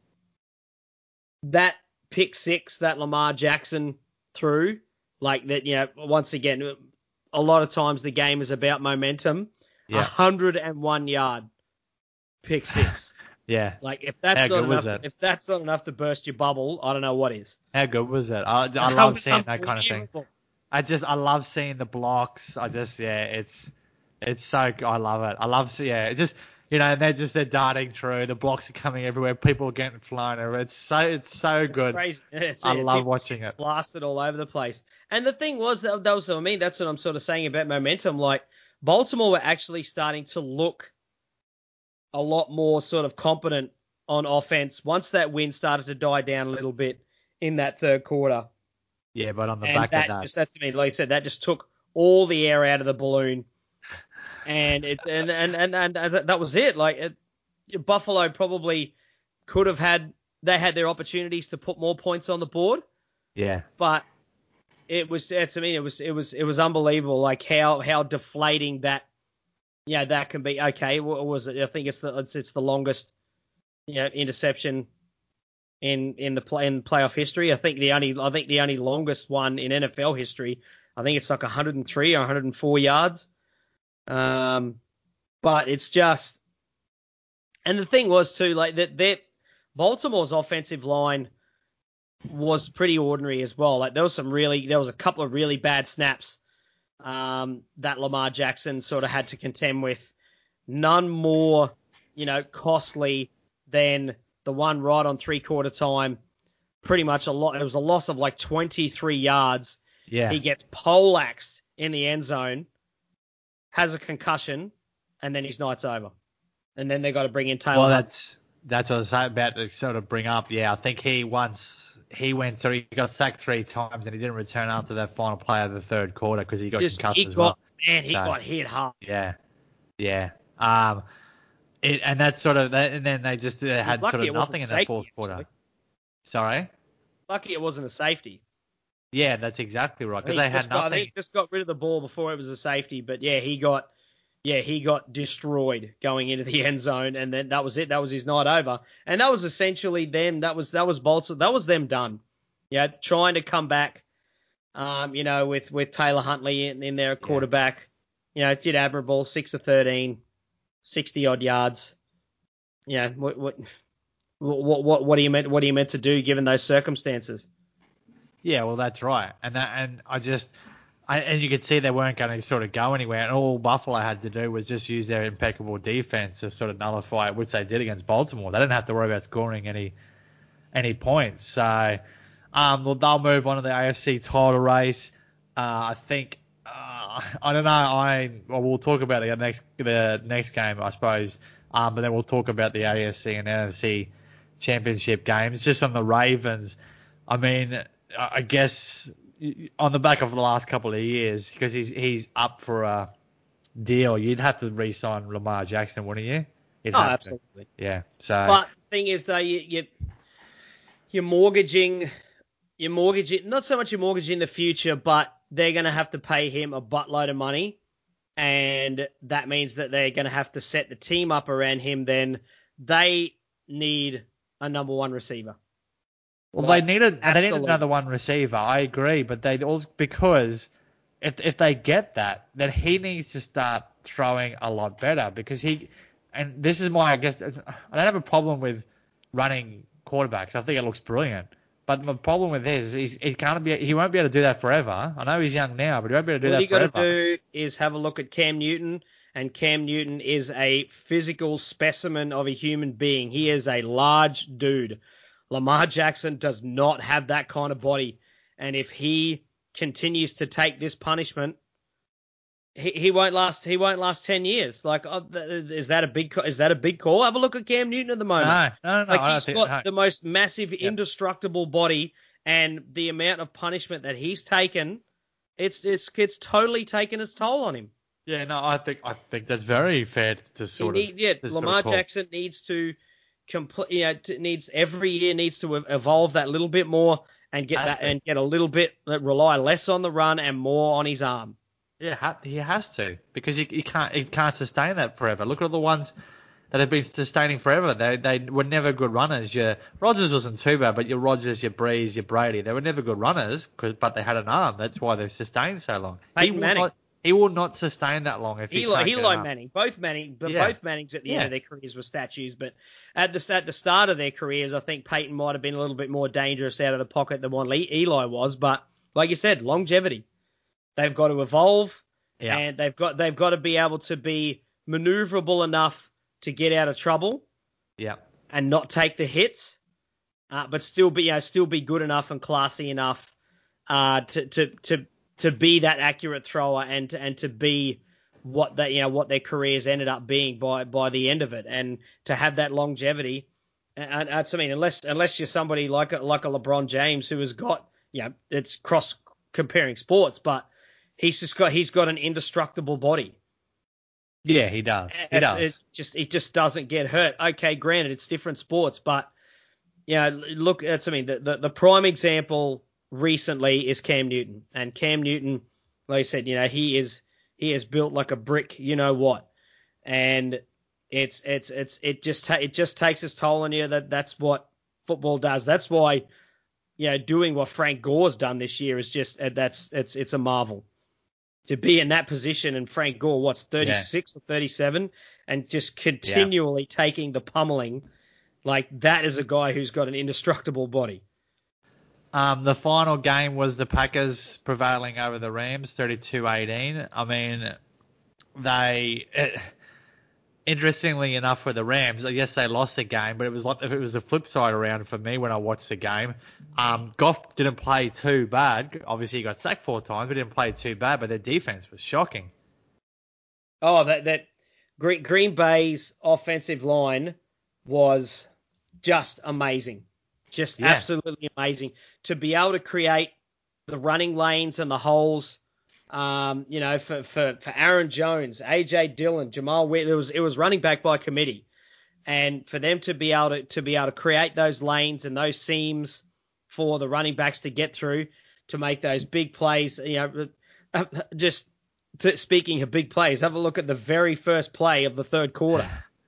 that pick six that Lamar Jackson threw, like that, you know, once again, a lot of times the game is about momentum. Yeah. one hundred one yard pick six. Yeah. Like if that's How not enough, that? if that's not enough to burst your bubble, I don't know what is. How good was that? I, I love seeing that kind of thing. I just I love seeing the blocks. I just yeah, it's It's so I love it. I love yeah. It just you know they're just they're darting through. The blocks are coming everywhere. People are getting flown over. It's so it's so It's good. crazy. It's, I it, love people watching it. blasted all over the place. And the thing was that, that was I mean that's what I'm sort of saying about momentum. Like Baltimore were actually starting to look a lot more sort of competent on offense once that win started to die down a little bit in that third quarter. Yeah, but on the And back that of that, just that's I mean, like I said, that just took all the air out of the balloon. And it and and and, and, and that was it. Like it, Buffalo probably could have had they had their opportunities to put more points on the board. yeah, But it was to me it was it was it was unbelievable like how how deflating that yeah that can be. Okay, what was it? I think it's the it's, it's the longest you know, interception in in the play in playoff history. I think the only I think the only longest one in N F L history. I think it's like one hundred three or one hundred four yards. Um, but it's just, and the thing was too, like that, that Baltimore's offensive line was pretty ordinary as well. Like there was some really, there was a couple of really bad snaps um, that Lamar Jackson sort of had to contend with. None more, you know, costly than the one right on three quarter time. Pretty much a lot. It was a loss of like twenty-three yards. yeah. He gets poleaxed in the end zone. Has a concussion, and then his night's over. And then they got to bring in Taylor. Well, Hunt. that's that's what I was about to sort of bring up. Yeah, I think he once he went so he got sacked three times and he didn't return after that final play of the third quarter because he got Just, concussed he as got, well. Man, he So, got hit hard. Yeah, yeah. Um, it, and that's sort of that, and then they just they had sort of nothing in that fourth actually. quarter. Sorry. Lucky it wasn't a safety. Yeah, that's exactly right because they had got, nothing. He just got rid of the ball before it was a safety, but yeah, he got. Yeah, he got destroyed going into the end zone, and then that was it. That was his night over, and that was essentially them. That was that was Baltimore. That was them done. Yeah, trying to come back. Um, you know, with, with Taylor Huntley in, in there, quarterback. Yeah. You know, it did admirable. Six of thirteen, sixty odd yards. Yeah, what what what what what are you meant what are you meant to do given those circumstances? Yeah, well, that's right, and that and I just. I, and you could see they weren't going to sort of go anywhere, and all Buffalo had to do was just use their impeccable defense to sort of nullify it, which they did against Baltimore. They didn't have to worry about scoring any any points. So um, well, they'll move on to the A F C title race. Uh, I think uh, I don't know. I well, we'll talk about the next the next game, I suppose, um, but then we'll talk about the A F C and N F C championship games. Just on the Ravens, I mean, I guess. On the back of the last couple of years, because he's he's up for a deal, you'd have to re-sign Lamar Jackson, wouldn't you? You'd oh, have absolutely. To. Yeah. So. But the thing is, though, you, you you're mortgaging, you're mortgaging not so much you're mortgaging the future, but they're going to have to pay him a buttload of money, and that means that they're going to have to set the team up around him. Then they need a number one receiver. Well, like, they needed absolutely. they need another one receiver. I agree, but they also because if if they get that, then he needs to start throwing a lot better because he and this is my I guess I don't have a problem with running quarterbacks. I think it looks brilliant. But the problem with this is he can't be he won't be able to do that forever. I know he's young now, but he won't be able to do what that forever. What you got to do is have a look at Cam Newton, and Cam Newton is a physical specimen of a human being. He is a large dude. Lamar Jackson does not have that kind of body, and if he continues to take this punishment, he, he won't last. He won't last ten years. Like, uh, is that a big? Is that a big call? Have a look at Cam Newton at the moment. No, no, no. Like I he's don't got think, no. the most massive, Yep. indestructible body, and the amount of punishment that he's taken, it's it's it's totally taken its toll on him. Yeah, no, I think I think that's very fair to sort he need, of. Yeah, to Lamar sort of Jackson needs to. Complete, you know, needs every year needs to evolve that little bit more and get Has that to. and get a little bit rely less on the run and more on his arm. Yeah, he has to because he, he can't he can't sustain that forever. Look at all the ones that have been sustaining forever. They they were never good runners. Your Rodgers wasn't too bad, but your Rodgers, your Breeze, your Brady, they were never good runners, but they had an arm. That's why they've sustained so long. Peyton he will Manning. Not, he will not sustain that long if he Eli, can't Eli get an Manning, both Manning, but Yeah. both Mannings at the Yeah. end of their careers were statues. But at the at the start of their careers, I think Peyton might have been a little bit more dangerous out of the pocket than what Eli was. But like you said, longevity. They've got to evolve. Yeah. And they've got they've got to be able to be maneuverable enough to get out of trouble. Yeah. And not take the hits, uh, but still be you know, still be good enough and classy enough uh, to to to to be that accurate thrower and to, and to be what they you know what their careers ended up being by by the end of it, and to have that longevity. And that's I mean, unless unless you're somebody like a, like a LeBron James who has got you know it's cross comparing sports, but he's just got he's got an indestructible body. Yeah, he does. He It's, does. it just it just doesn't get hurt. Okay, granted, it's different sports, but you know, look, that's I mean, the, the the prime example recently is Cam Newton, and Cam Newton, like I said, you know, he is he is built like a brick, you know what, and it's it's it's it just ta- it just takes its toll on you. That that's what football does. That's why, you know, doing what Frank Gore's done this year is just that's it's it's a marvel. To be in that position, and Frank Gore, what's thirty-six yeah. or thirty-seven, and just continually yeah. taking the pummeling, like that is a guy who's got an indestructible body. Um, the final game was the Packers prevailing over the Rams, thirty-two eighteen. I mean, they, it, interestingly enough for the Rams, I guess they lost the game, but it was like if it was the flip side around for me when I watched the game. Um, Goff didn't play too bad. Obviously, he got sacked four times, but didn't play too bad. But their defense was shocking. Oh, that that Green, Green Bay's offensive line was just amazing, just yeah. absolutely amazing to be able to create the running lanes and the holes. Um, you know, for, for, for Aaron Jones, A J Dillon, Jamal Whittley, it was it was running back by committee, and for them to be able to to be able to create those lanes and those seams for the running backs to get through to make those big plays. You know, just speaking of big plays, have a look at the very first play of the third quarter,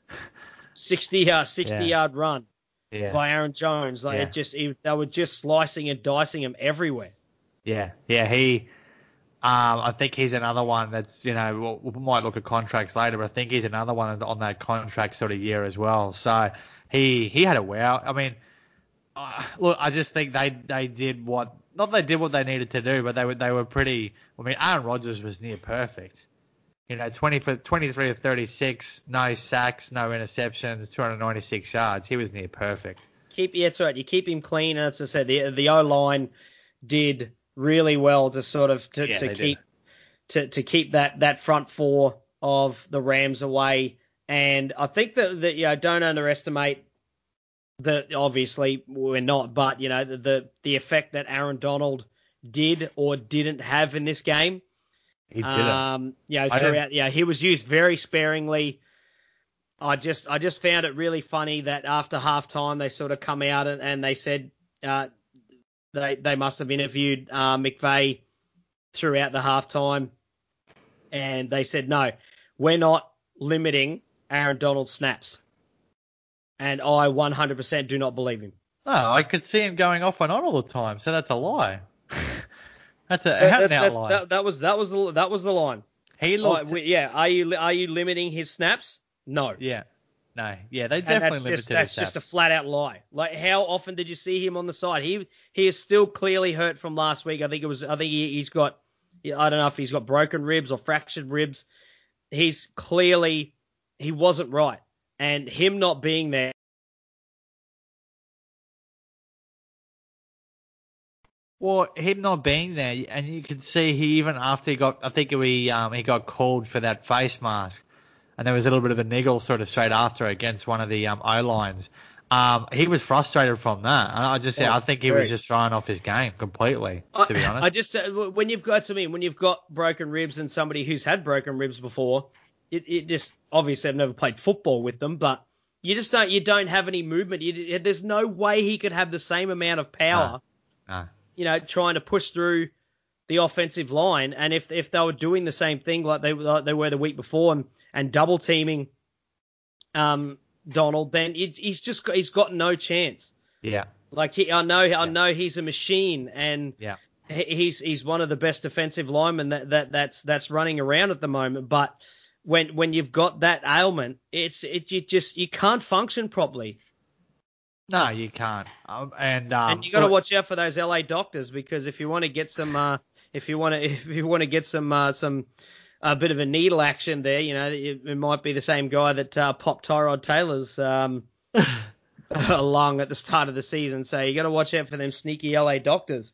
sixty uh, sixty yeah. yard run yeah. by Aaron Jones. Like yeah. it just it, they were just slicing and dicing him everywhere. Yeah, yeah, he. Um, I think he's another one that's, you know, we might look at contracts later, but I think he's another one that's on that contract sort of year as well. So he he had a wow. I mean, uh, look, I just think they, they did what, not they did what they needed to do, but they were they were pretty. I mean, Aaron Rodgers was near perfect. You know, twenty for twenty-three to thirty-six, no sacks, no interceptions, two hundred ninety-six yards. He was near perfect. Keep yeah, that's right. You keep him clean. As I said, the the O line did really well to sort of to, yeah, to keep to, to keep that, that front four of the Rams away. And I think that, that you know, don't underestimate the obviously we're not, but you know, the, the the effect that Aaron Donald did or didn't have in this game. He didn't. Um, you know, throughout, yeah, he was used very sparingly. I just I just found it really funny that after halftime they sort of come out and, and they said uh, They they must have interviewed uh, McVay throughout the halftime, and they said, no, we're not limiting Aaron Donald's snaps. And I one hundred percent do not believe him. Oh, I could see him going off and on all the time, so that's a lie. that's a that, out that's, and out that's, lie. That, that was that was the that was the line. He looked. Oh, yeah, are you are you limiting his snaps? No. Yeah. No, yeah, they And definitely that's limited just, That's his just a flat out lie. Like, how often did you see him on the side? He he is still clearly hurt from last week. I think it was. I think he, he's got. I don't know if he's got broken ribs or fractured ribs. He's clearly he wasn't right, and him not being there. Well, him not being there, and you can see he even after he got, I think he um he got called for that face mask. And there was a little bit of a niggle sort of straight after against one of the um, O-lines. Um, he was frustrated from that. And I just, yeah, oh, I think he very. was just throwing off his game completely, to I, be honest. I just, uh, when you've got to me, when you've got broken ribs and somebody who's had broken ribs before, it, it just, obviously I've never played football with them, but you just don't, you don't have any movement. You, there's no way he could have the same amount of power, no. No. you know, trying to push through the offensive line. And if if they were doing the same thing like they like they were the week before and, and double teaming um, Donald, then it, he's just got, he's got no chance. Yeah. Like he, I know I yeah. know he's a machine, and yeah. he, he's he's one of the best defensive linemen that, that that's that's running around at the moment. But when when you've got that ailment, it's it you just you can't function properly. No, you can't. Um, and um, and you got to watch out for those L A doctors, because if you want to get some uh, if you want to if you want to get some uh, some a bit of a needle action there. You know, it, it might be the same guy that uh, popped Tyrod Taylor's um, along at the start of the season. So you got to watch out for them sneaky L A doctors.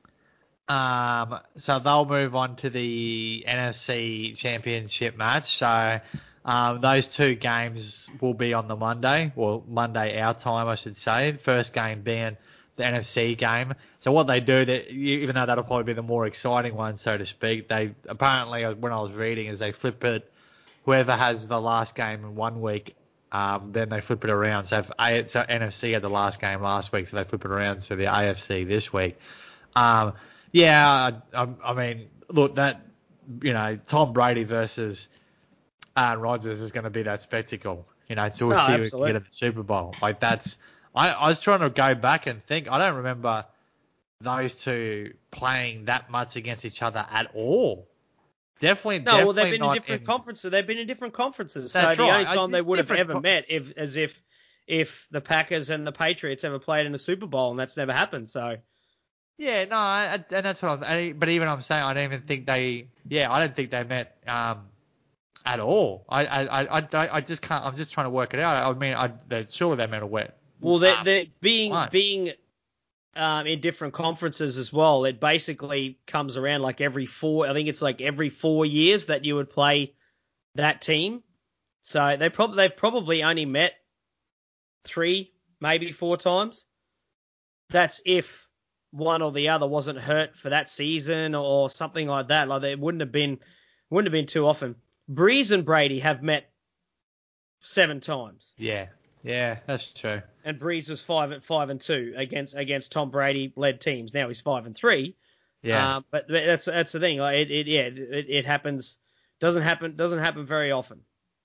Um, so they'll move on to the N F C Championship match. So um, those two games will be on the Monday, or Monday our time, I should say. First game being the N F C game. So what they do, that even though that'll probably be the more exciting one, so to speak, they apparently, when I was reading, is they flip it. Whoever has the last game in one week, um, then they flip it around. So if A- so N F C had the last game last week, so they flip it around to the A F C this week. Um, yeah, I, I mean, look, that, you know, Tom Brady versus Aaron Rodgers is going to be that spectacle, you know, to Oh, see who absolutely. can get in the Super Bowl. Like, that's, I, I was trying to go back and think, I don't remember those two playing that much against each other at all. Definitely, No, definitely well, they've been in not different in, conferences. They've been in different conferences. So That's the right. only I- time they would have different ever co- met if, as if if the Packers and the Patriots ever played in a Super Bowl, and that's never happened. So Yeah, no, I, I- and that's what I'm. I, but even I'm saying, I don't even think they. Yeah, I don't think they met um, at all. I, I, I, I, I just can't. I'm just trying to work it out. I mean, I, they, surely they met a wet. well, they're, um, they're being one. being um, in different conferences as well. It basically comes around like every four. I think it's like every four years that you would play that team. So they probably they've probably only met three, maybe four times. That's if one or the other wasn't hurt for that season or something like that. Like it wouldn't have been wouldn't have been too often. Breeze and Brady have met seven times, Yeah, yeah, that's true. and Breeze was five at five and two against against Tom Brady led teams. Now he's five and three. Yeah. Um, but that's that's the thing. Like it, it yeah, it, it happens. Doesn't happen. Doesn't happen very often.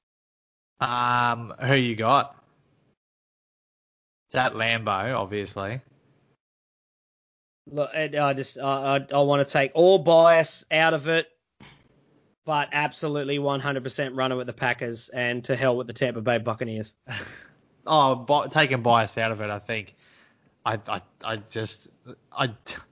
Um, who you got? It's at Lambeau, obviously. Look, and I just I I, I want to take all bias out of it, but absolutely one hundred percent runner with the Packers, and to hell with the Tampa Bay Buccaneers. Oh, bi- taking bias out of it, I think. I, I, I just, I.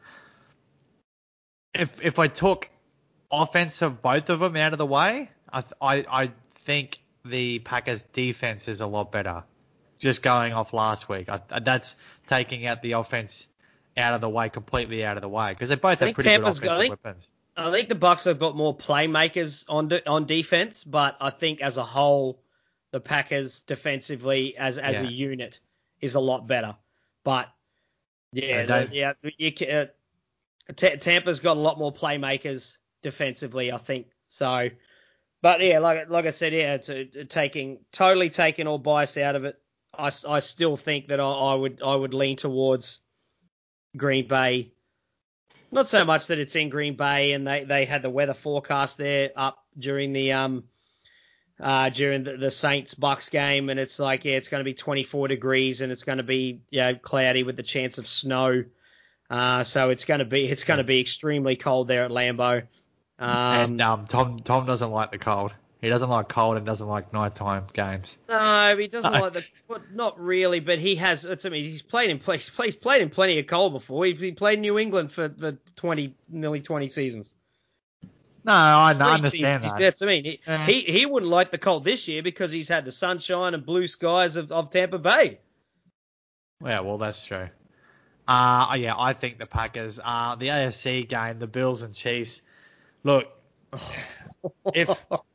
If if I took offense of both of them out of the way, I th- I I think the Packers defense is a lot better. Just going off last week, I, that's taking out the offense out of the way, completely out of the way, because they both I have think pretty Tampa's good got. I offensive think, weapons. I think the Bucks have got more playmakers on de, on defense, but I think as a whole, the Packers defensively as as Yeah. a unit is a lot better. But yeah, And they the, yeah, you can, uh, T- Tampa's got a lot more playmakers defensively, I think. So, but yeah, like like I said, yeah, it's, uh, taking totally taking all bias out of it. I, I still think that I, I would I would lean towards Green Bay. Not so much that it's in Green Bay and they, they had the weather forecast there up during the um uh during the, the Saints Bucks game, and it's like, yeah, it's going to be twenty-four degrees and it's going to be, you know, cloudy with the chance of snow. Uh, so it's going to be it's going to be extremely cold there at Lambeau. and Um, um Tom Tom doesn't like the cold. He doesn't like cold and doesn't like nighttime games. no, he doesn't So- like the well, not really, but he has. It's, I mean, he's played in he's played, he's played in plenty of cold before. He, he played in New England for, for twenty nearly twenty seasons. No, I Three understand seasons. that. That's what I mean. He, Yeah. he he wouldn't like the cold this year because he's had the sunshine and blue skies of, of Tampa Bay. Yeah, well, that's true. Uh, yeah, I think the Packers. Uh, the A F C game, the Bills and Chiefs. Look, if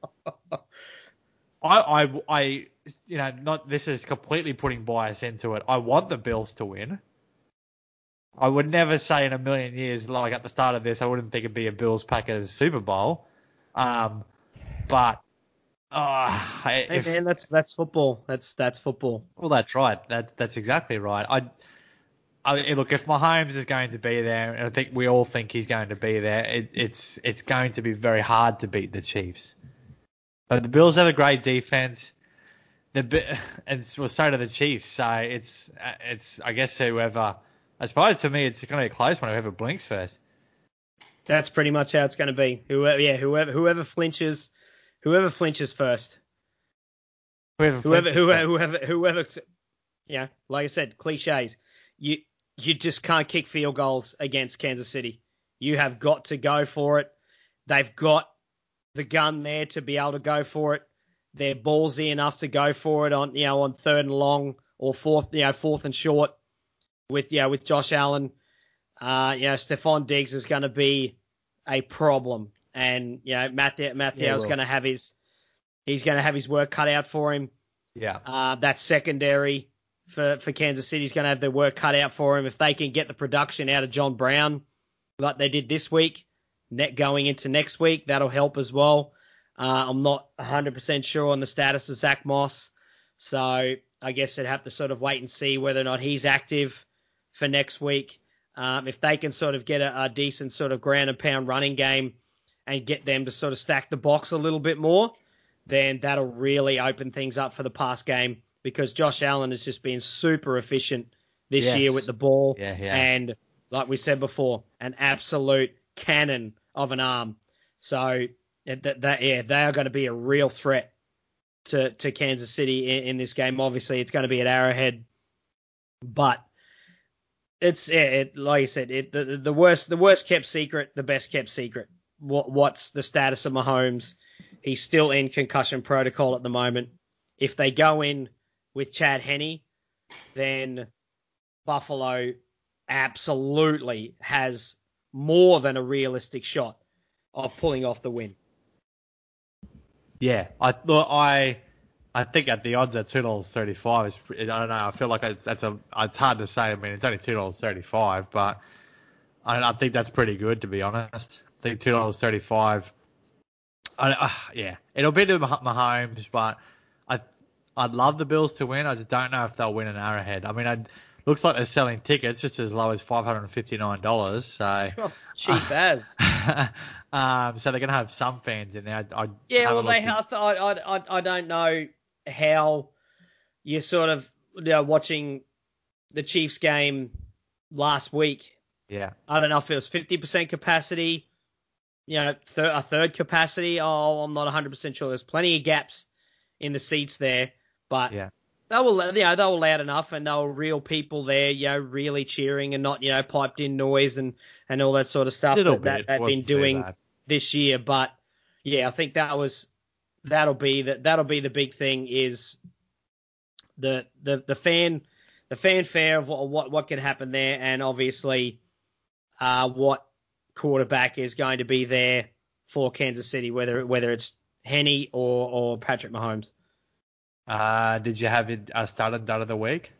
I, I, I, you know, not this is completely putting bias into it. I want the Bills to win. I would never say in a million years, like at the start of this, I wouldn't think it'd be a Bills Packers Super Bowl. Um, but uh, Hey if man, that's that's football. That's that's football. well, that's right. That's that's exactly right. I. I, look, if Mahomes is going to be there, and I think we all think he's going to be there, it, it's it's going to be very hard to beat the Chiefs. But the Bills have a great defense, the and so so do the Chiefs. So it's it's I guess whoever, I suppose to me it's going to be a close one. Whoever blinks first. That's pretty much how it's going to be. Whoever, yeah, whoever whoever flinches, whoever flinches first. Whoever Whoever flinches whoever first. whoever whoever. Yeah, like I said, cliches. You you just can't kick field goals against Kansas City. You have got to go for it. They've got the gun there to be able to go for it. They're ballsy enough to go for it on, you know, on third and long or fourth, you know, fourth and short with, you know, with Josh Allen. Uh, you know, Stephon Diggs is going to be a problem. And, you know, Matthew, Matthew Yeah, is going to have his, he's going to have his work cut out for him. Yeah. Uh, that secondary for, for Kansas City is going to have their work cut out for him. If they can get the production out of John Brown like they did this week, net going into next week, that'll help as well. Uh, I'm not one hundred percent sure on the status of Zach Moss, so I guess I'd have to sort of wait and see whether or not he's active for next week. Um, if they can sort of get a, a decent sort of ground and pound running game and get them to sort of stack the box a little bit more, then that'll really open things up for the pass game, because Josh Allen has just been super efficient this Yes. year with the ball. Yeah, yeah. And like we said before, an absolute cannon of an arm. So that, that yeah, they are going to be a real threat to, to Kansas City in, in this game. Obviously, it's going to be at Arrowhead, but it's yeah, it, like I said, it, the, the worst the worst kept secret, the best kept secret. What what's the status of Mahomes? He's still in concussion protocol at the moment. If they go in with Chad Henne, then Buffalo absolutely has more than a realistic shot of pulling off the win. Yeah, I thought I, I think at the odds at two dollars thirty five is. I don't know. I feel like it's that's a. It's hard to say. I mean, it's only two dollars thirty five, but I, I think that's pretty good, to be honest. I think two dollars thirty five. I, uh, yeah, it'll be to Mah- Mahomes, but I, I'd love the Bills to win. I just don't know if they'll win an Arrowhead. I mean, it looks like they're selling tickets just as low as five hundred and fifty nine dollars. So oh, cheap as. um, so they're gonna have some fans in there. I, I yeah, well, they have. I, I, I, I don't know how you're sort of, you know, watching the Chiefs game last week. Yeah. I don't know if it was fifty percent capacity, you know, th- a third capacity. Oh, I'm not one hundred percent sure. There's plenty of gaps in the seats there, but yeah. they were, you know, they were loud enough, and they were real people there, you know, really cheering and not, you know, piped in noise and, and all that sort of stuff Little that, that bit. they've been Wasn't too doing bad. this year. But yeah, I think that was that'll be the that'll be the big thing, is the the the fan the fanfare of what what, what can happen there, and obviously uh, what quarterback is going to be there for Kansas City, whether whether it's Henne or or Patrick Mahomes. Uh, did you have it uh, started done of the week?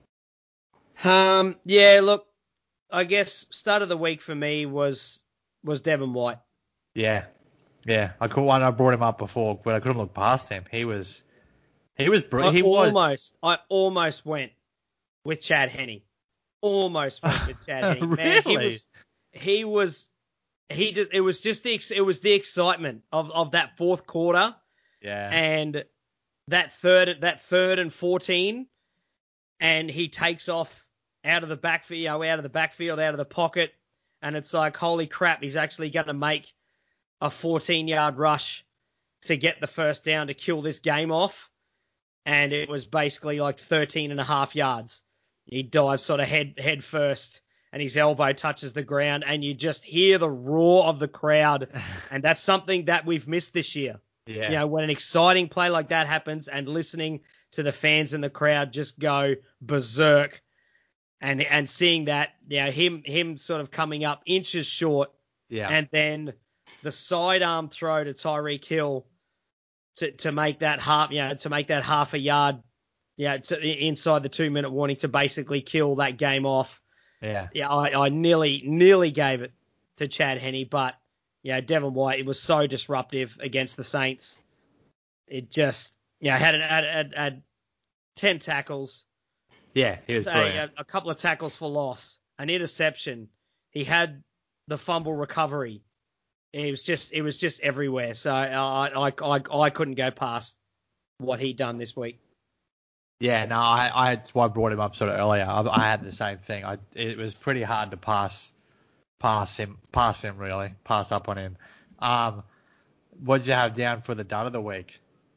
Um, yeah, look, I guess start of the week for me was was Devin White. Yeah, yeah. I could one. I brought him up before, but I couldn't look past him. He was, he was, br- I he almost, was. I almost went with Chad Henne. Almost went with Chad Henne. Man, he Really? was, he was, he just, it was just the, ex- it was the excitement of, of that fourth quarter Yeah. and that third, that third and fourteen, and he takes off out of the backfield, you know, out of the backfield, out of the pocket, and it's like, holy crap, he's actually going to make a fourteen-yard rush to get the first down to kill this game off. And it was basically like thirteen and a half yards. He dives sort of head head first, and his elbow touches the ground, and you just hear the roar of the crowd. And that's something that we've missed this year. Yeah. You know, when an exciting play like that happens, and listening to the fans in the crowd just go berserk, and and seeing that, you know, him him sort of coming up inches short, Yeah. and then the sidearm throw to Tyreek Hill to to make that half, you know, to make that half a yard, yeah, you know, inside the two minute warning to basically kill that game off. Yeah. Yeah, I, I nearly nearly gave it to Chad Henne, but yeah, Devin White, it was so disruptive against the Saints. It just, yeah, had had, had, had ten tackles. Yeah, he was brilliant. A, a couple of tackles for loss, an interception. He had the fumble recovery. It was just, it was just everywhere. So I, I, I, I couldn't go past what he'd done this week. Yeah, no, I, I, that's why I brought him up sort of earlier. I, I had the same thing. I, it was pretty hard to pass, pass him, pass him really, pass up on him. Um, what did you have down for the dud of the week?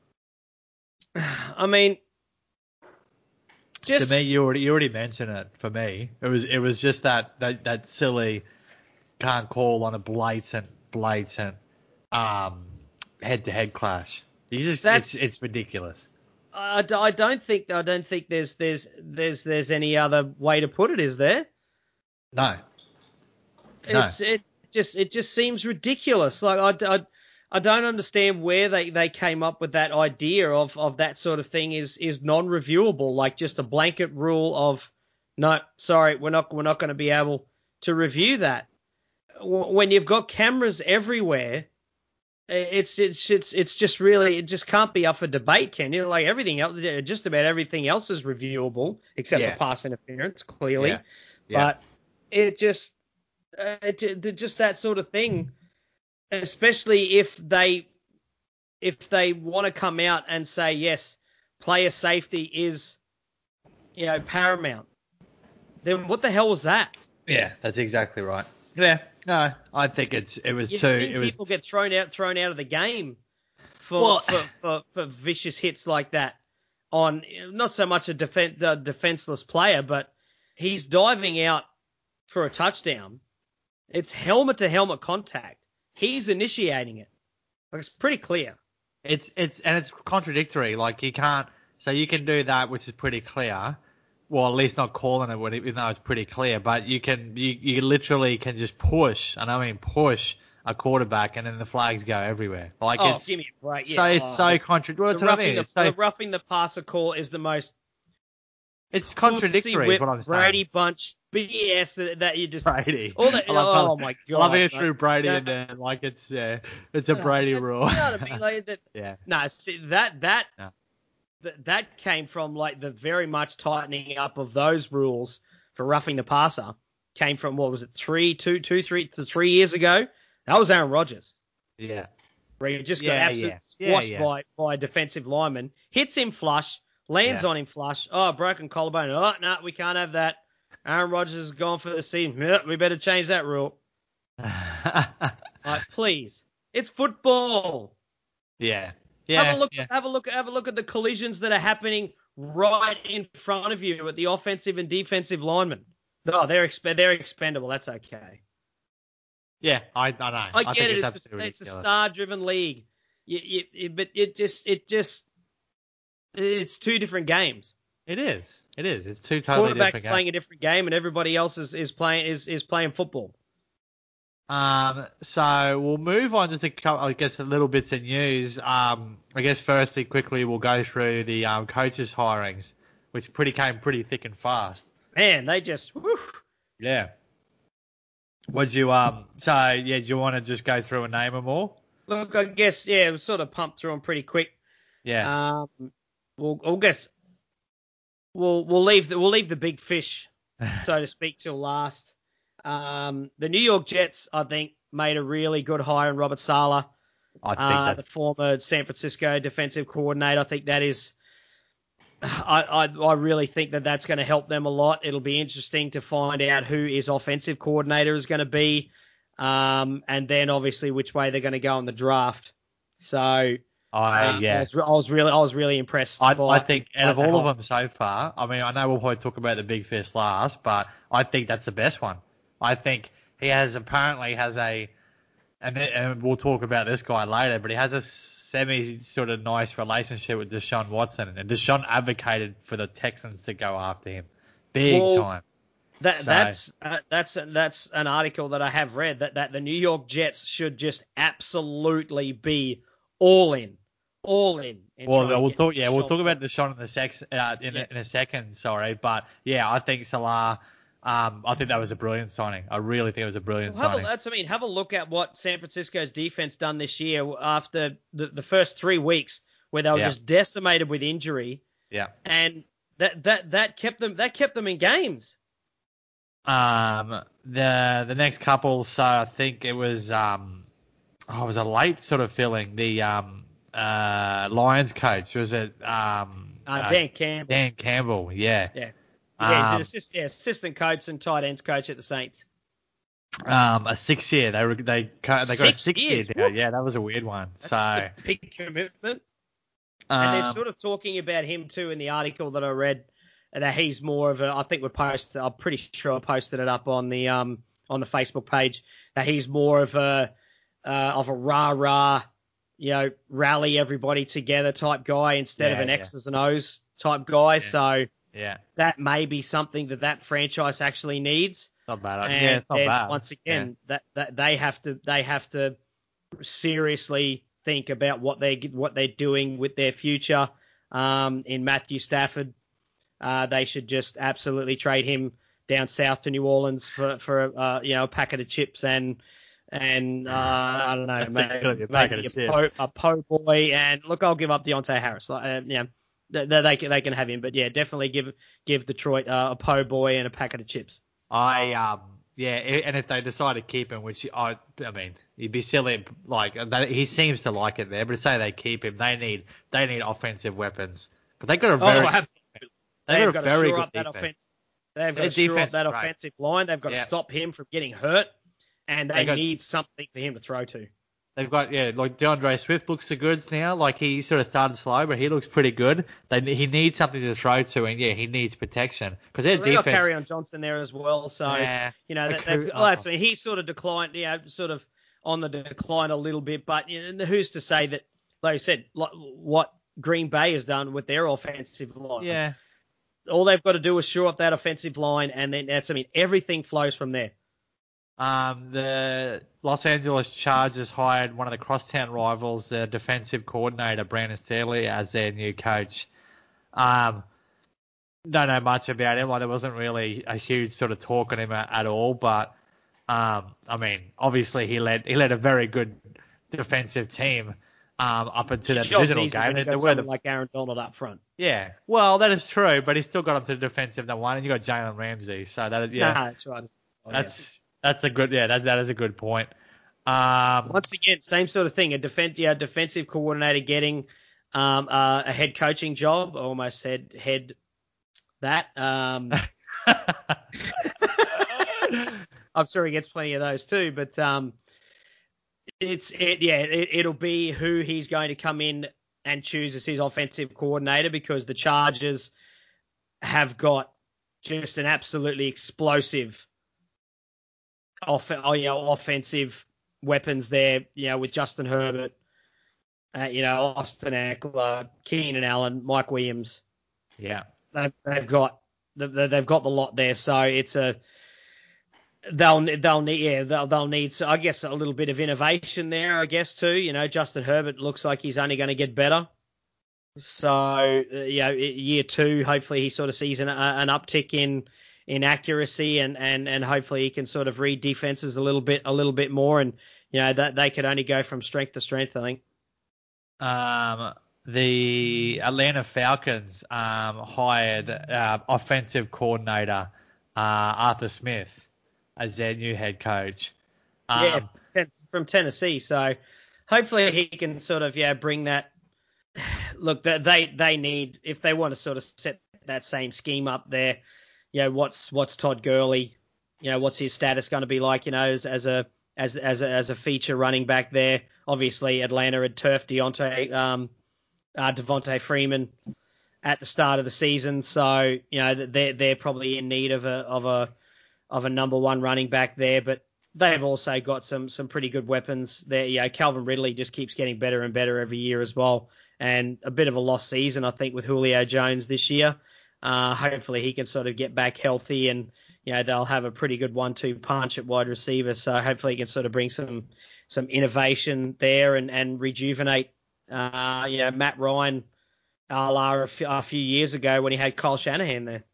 I mean, just to me, you already, you already mentioned it. For me, it was, it was just that, that, that silly can't call on a blatant, blatant, um, head-to-head clash. You just, That's- it's it's ridiculous. I, I don't think I don't think there's there's there's there's any other way to put it, is there? No. No. It's it just it just seems ridiculous. Like I, I, I don't understand where they, they came up with that idea of, of that sort of thing is is non-reviewable, like just a blanket rule of no, sorry, we're not we're not going to be able to review that. When you've got cameras everywhere, it's it's it's it's just really it just can't be up for debate, can you? Like everything else, just about everything else is reviewable except Yeah. for pass interference, clearly. Yeah. Yeah. But it just uh, it, just that sort of thing, especially if they if they want to come out and say yes, player safety is you know paramount. Then what the hell was that? Yeah, that's exactly right. Yeah, no, I think it's it was You've too. seen It was people get thrown out thrown out of the game for, Well- for, for, for vicious hits like that on not so much a defen- the defenseless player, but he's diving out for a touchdown. It's helmet to helmet contact. He's initiating it. Like it's pretty clear. It's it's and it's contradictory. Like you can't. So you can do that, which is pretty clear. Well, at least not calling it, when- even though it's pretty clear. But you can, you, you literally can just push, and I mean push a quarterback, and then the flags go everywhere. Like Oh, it's give me a break. Yeah. so it's Oh, so the- contradictory. Well, the that's what I roughing, mean. the, It's so the roughing the passer call is the most it's contradictory. pussy Is what I'm whip, saying. Brady bunch B S that, that you just Brady. all that. I love, Oh I love- my I god! love how you mate. threw Brady Yeah. in there. Like it's yeah, it's a Brady You rule. know what I mean? Like that, Yeah. no, see, that that No. that that came from like the very much tightening up of those rules for roughing the passer. Came from what was it, three, two, two, three, to three years ago? That was Aaron Rodgers, Yeah. where he just got Yeah, absolutely yeah. squashed Yeah, yeah. by by a defensive lineman, hits him flush, lands Yeah. on him flush. Oh, broken collarbone. Oh no, we can't have that. Aaron Rodgers is gone for the season. Yeah, we better change that rule. Like, please, it's football. yeah. Yeah. have a look. Yeah. Have a look. Have a look at the collisions that are happening right in front of you at the offensive and defensive linemen. No, they're exp- they're expendable. That's okay. Yeah, I, I know. I I get think it. it's, It's, absolutely a, it's a ridiculous. star-driven league. You, you, you, but it just it just it's two different games. It is. It is. It's two totally Quarterback's different playing games. a different game, and everybody else is, is playing is, is playing football. Um, so we'll move on just a couple, I guess, a little bits of news. Um, I guess firstly, quickly, we'll go through the um, coaches' hirings, which pretty came pretty thick and fast. Man, they just whew. Yeah. Would you um? So yeah, do you want to just go through and name them all? Look. I guess yeah, it was sort of pumped through them pretty quick. Yeah. Um, we'll, we'll guess we'll we'll leave the we'll leave the big fish, so to speak, till last. Um, the New York Jets, I think, made a really good hire in Robert Saleh, I think uh, that's the former San Francisco defensive coordinator. I think that is. I, I I really think that that's going to help them a lot. It'll be interesting to find out who his offensive coordinator is going to be, um, and then obviously which way they're going to go in the draft. So. I Uh, yeah. I was, I was really, I was really impressed. I, by, I think out of by the all of whole- them so far, I mean, I know we'll probably talk about the big fish last, but I think that's the best one. I think he has apparently has a, and, then, and we'll talk about this guy later, but he has a semi sort of nice relationship with Deshaun Watson, and Deshaun advocated for the Texans to go after him, big Well, time. That, So- that's uh, that's that's an article that I have read that, that the New York Jets should just absolutely be all in, all in. in Well, trying to we'll get talk. Yeah, we'll Deshaun talk about Watson. Deshaun in the sex uh, in, Yeah. a, in a second. Sorry, but yeah, I think Salah. Um, I think that was a brilliant signing. I really think it was a brilliant Well, have signing. a, that's I mean, have a look at what San Francisco's defense done this year after the, the first three weeks where they were Yeah. just decimated with injury, Yeah. and that that that kept them that kept them in games. Um, the the next couple, so I think it was um, oh, it was a late sort of filling. The um, uh, Lions coach was it um, Uh, uh, Dan Campbell. Dan Campbell, yeah. Yeah. Yeah, he's Um, an assist, yeah, assistant coach and tight ends coach at the Saints. Um, a six year. They were they co- they got a Six six year years, deal. whoop. Yeah, that was a weird one. That's so a big commitment. And they're um, sort of talking about him too in the article that I read, that he's more of a. I think we posted. I'm pretty sure I posted it up on the um on the Facebook page. That he's more of a uh, of a rah rah, you know, rally everybody together type guy instead Yeah, of an yeah. X's and O's type guy. Yeah. So Yeah. that may be something that that franchise actually needs. Not bad. And yeah, it's not then bad. once again, that, that they have to they have to seriously think about what they what they're doing with their future. Um, in Matthew Stafford, uh, they should just absolutely trade him down south to New Orleans for for uh, you know a packet of chips and and uh, I don't know maybe, a packet maybe of a, po, a po boy and look I'll give up Deontay Harris. Like, uh, yeah, they, they can they can have him, but yeah, definitely give give Detroit uh, a po boy and a packet of chips. I um yeah, and if they decide to keep him, which I I mean, he'd be silly. Like he seems to like it there, but say they keep him, they need they need offensive weapons. But they got a very oh, absolutely. they They've got, got a to very shore good up that defense. offense. They've got Their to shore up defense that is great. offensive line. They've got Yeah. to stop him from getting hurt, and they, They got- need something for him to throw to. They've got yeah, like DeAndre Swift looks the goods now. Like he sort of started slow, but he looks pretty good. They he needs something to throw to, and yeah, he needs protection because their Well, they got defense. Carry on Johnson there as well, so Yeah, you know a that, they've, coup- well, that's, I mean, he's sort of declined, you know, sort of on the decline a little bit. But you know, who's to say that, like I said, like, what Green Bay has done with their offensive line? Yeah. All they've got to do is shore up that offensive line, and then that's I mean everything flows from there. Um, the Los Angeles Chargers hired one of the crosstown rivals, their defensive coordinator, Brandon Staley, as their new coach. Um, don't know much about him. Like, there wasn't really a huge sort of talk on him at, at all. But, um, I mean, obviously he led he led a very good defensive team um, up into the divisional game. They got someone like Aaron Donald up front. Yeah, well, that is true, but he still got up to the defensive number one, and you got Jalen Ramsey. So that yeah, nah, that's right. Oh, that's. That's a good, yeah, that's, that is a good point. Um, Once again, same sort of thing. A defense, yeah, defensive coordinator getting um, uh, a head coaching job. I almost said head that. Um, I'm sure he gets plenty of those too, but um, it's it, yeah, it, it'll be who he's going to come in and choose as his offensive coordinator because the Chargers have got just an absolutely explosive. Off, oh, you know, offensive weapons there, you know, with Justin Herbert, uh, you know, Austin Eckler, Keenan Allen, Mike Williams. Yeah, they've, they've got they've got the lot there, so it's a they'll they'll need yeah they'll they'll need I guess a little bit of innovation there, I guess too. You know, Justin Herbert looks like he's only going to get better. So uh, you know, year two, hopefully he sort of sees an, an uptick in. in accuracy and, and, and hopefully he can sort of read defenses a little bit a little bit more and you know that they could only go from strength to strength, I think. Um, the Atlanta Falcons um, hired uh, offensive coordinator uh, Arthur Smith as their new head coach. Um, yeah, from Tennessee. So hopefully he can sort of yeah bring that. Look, they they need if they want to sort of set that same scheme up there. You know, what's what's Todd Gurley? You know, what's his status going to be like? You know, as, as a as as a as a feature running back there. Obviously, Atlanta had turfed Deontay um, uh, Devontae Freeman at the start of the season, so you know they're they're probably in need of a of a of a number one running back there. But they've also got some some pretty good weapons there. You know, Calvin Ridley just keeps getting better and better every year as well, and a bit of a lost season I think with Julio Jones this year. Uh, hopefully he can sort of get back healthy and, you know, they'll have a pretty good one two punch at wide receiver. So hopefully he can sort of bring some some innovation there and, and rejuvenate, uh, you know, Matt Ryan a la a few, a few years ago when he had Kyle Shanahan there.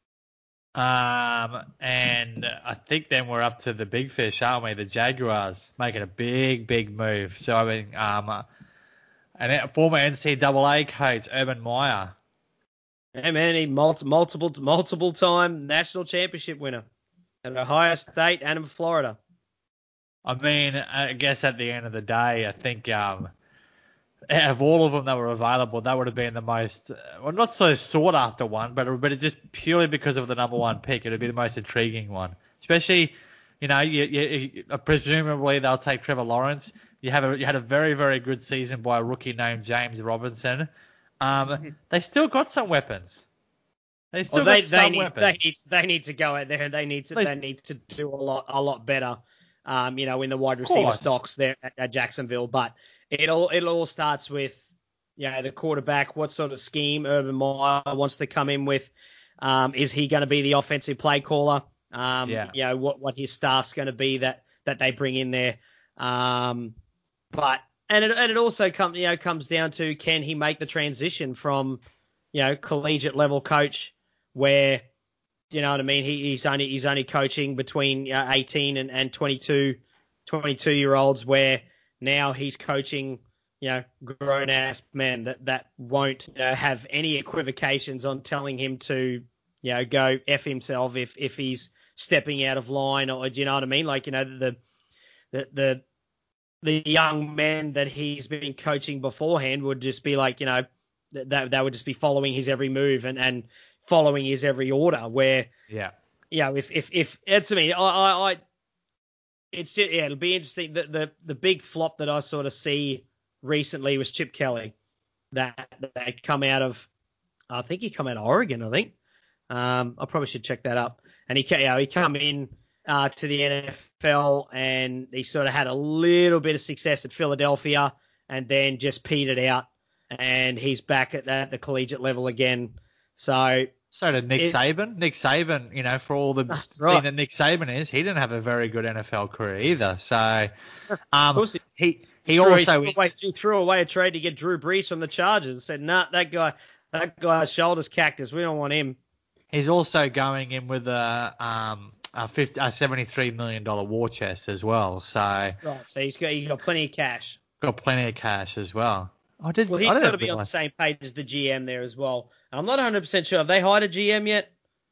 Um, and I think then we're up to the big fish, aren't we? The Jaguars making a big, big move. So, I mean, um, and former N C double A coach Urban Meyer. Yeah, man, he multi, multiple multiple time national championship winner at Ohio State and in Florida. I mean, I guess at the end of the day, I think um, out of all of them that were available, that would have been the most, well, not so sought after one, but but it's just purely because of the number one pick. It would be the most intriguing one, especially, you know, you, you, you, presumably they'll take Trevor Lawrence. You have a you had a very very good season by a rookie named James Robinson. Um, they still got some weapons. They still well, they, got they some need, weapons. They need, they need to go out there. They need to, They, they need to do a lot, a lot better. Um, you know, in the wide receiver stocks there at, at Jacksonville. But it all it all starts with, you know, the quarterback, what sort of scheme Urban Meyer wants to come in with. Um, is he going to be the offensive play caller? Um, Yeah. You know, what, what his staff's going to be that, that they bring in there. Um, but, and it, and it also comes, you know, comes down to, can he make the transition from, you know, collegiate level coach where, you know what I mean? He, he's only, he's only coaching between uh, eighteen and, and twenty-two, twenty-two year olds, where now he's coaching, you know, grown ass men that, that won't uh, have any equivocations on telling him to, you know, go F himself if, if he's stepping out of line, or, do you know what I mean? Like, you know, the, the, the, the young men that he's been coaching beforehand would just be like, you know, that they would just be following his every move and, and following his every order, where, Yeah. you know, if, if, if it's me, I, I, I it's just, yeah, it'll be interesting. The, the, the big flop that I sort of see recently was Chip Kelly, that, that come out of, I think he come out of Oregon, I think. Um, I probably should check that up. And he, you know, he come in uh, to the N F L, and he sort of had a little bit of success at Philadelphia, and then just petered out, and he's back at the, the collegiate level again. So, So did Nick it, Saban. Nick Saban, you know, for all the right. thing that Nick Saban is, he didn't have a very good N F L career either. So, um, Of he, he he threw, also he threw, is. away, he threw away a trade to get Drew Brees from the Chargers and said, nah, that guy, that guy's shoulders cactus. We don't want him. He's also going in with a um a, fifty, a seventy-three million dollar war chest as well. So Right. So he's got he's got plenty of cash. got plenty of cash as well. I did. Well, I he's didn't got to be on the realize. same page as the G M there as well. I'm not one hundred percent sure. Have they hired a G M yet?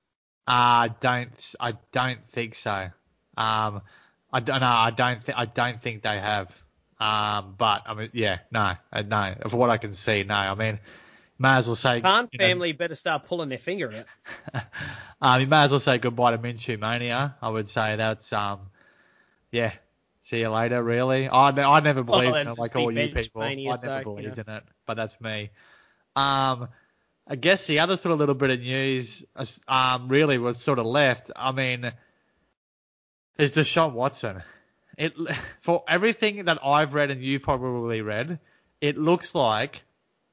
I uh, don't. I don't think so. Um, I don't know. I don't. Th- I don't think they have. Um, but I mean, yeah, no, uh, no. For what I can see, no. I mean, may as well say. Khan You know, family better start pulling their finger out. um, you may as well say goodbye to Minshew Mania. I would say that's um, yeah. See you later. Really, I I never believed Well, in it'd it like just be all you bench people. mania, I never so, believed you know. in it, but that's me. Um, I guess the other sort of little bit of news, um, really was sort of left. I mean, is Deshaun Watson. It for everything that I've read and you probably read, it looks like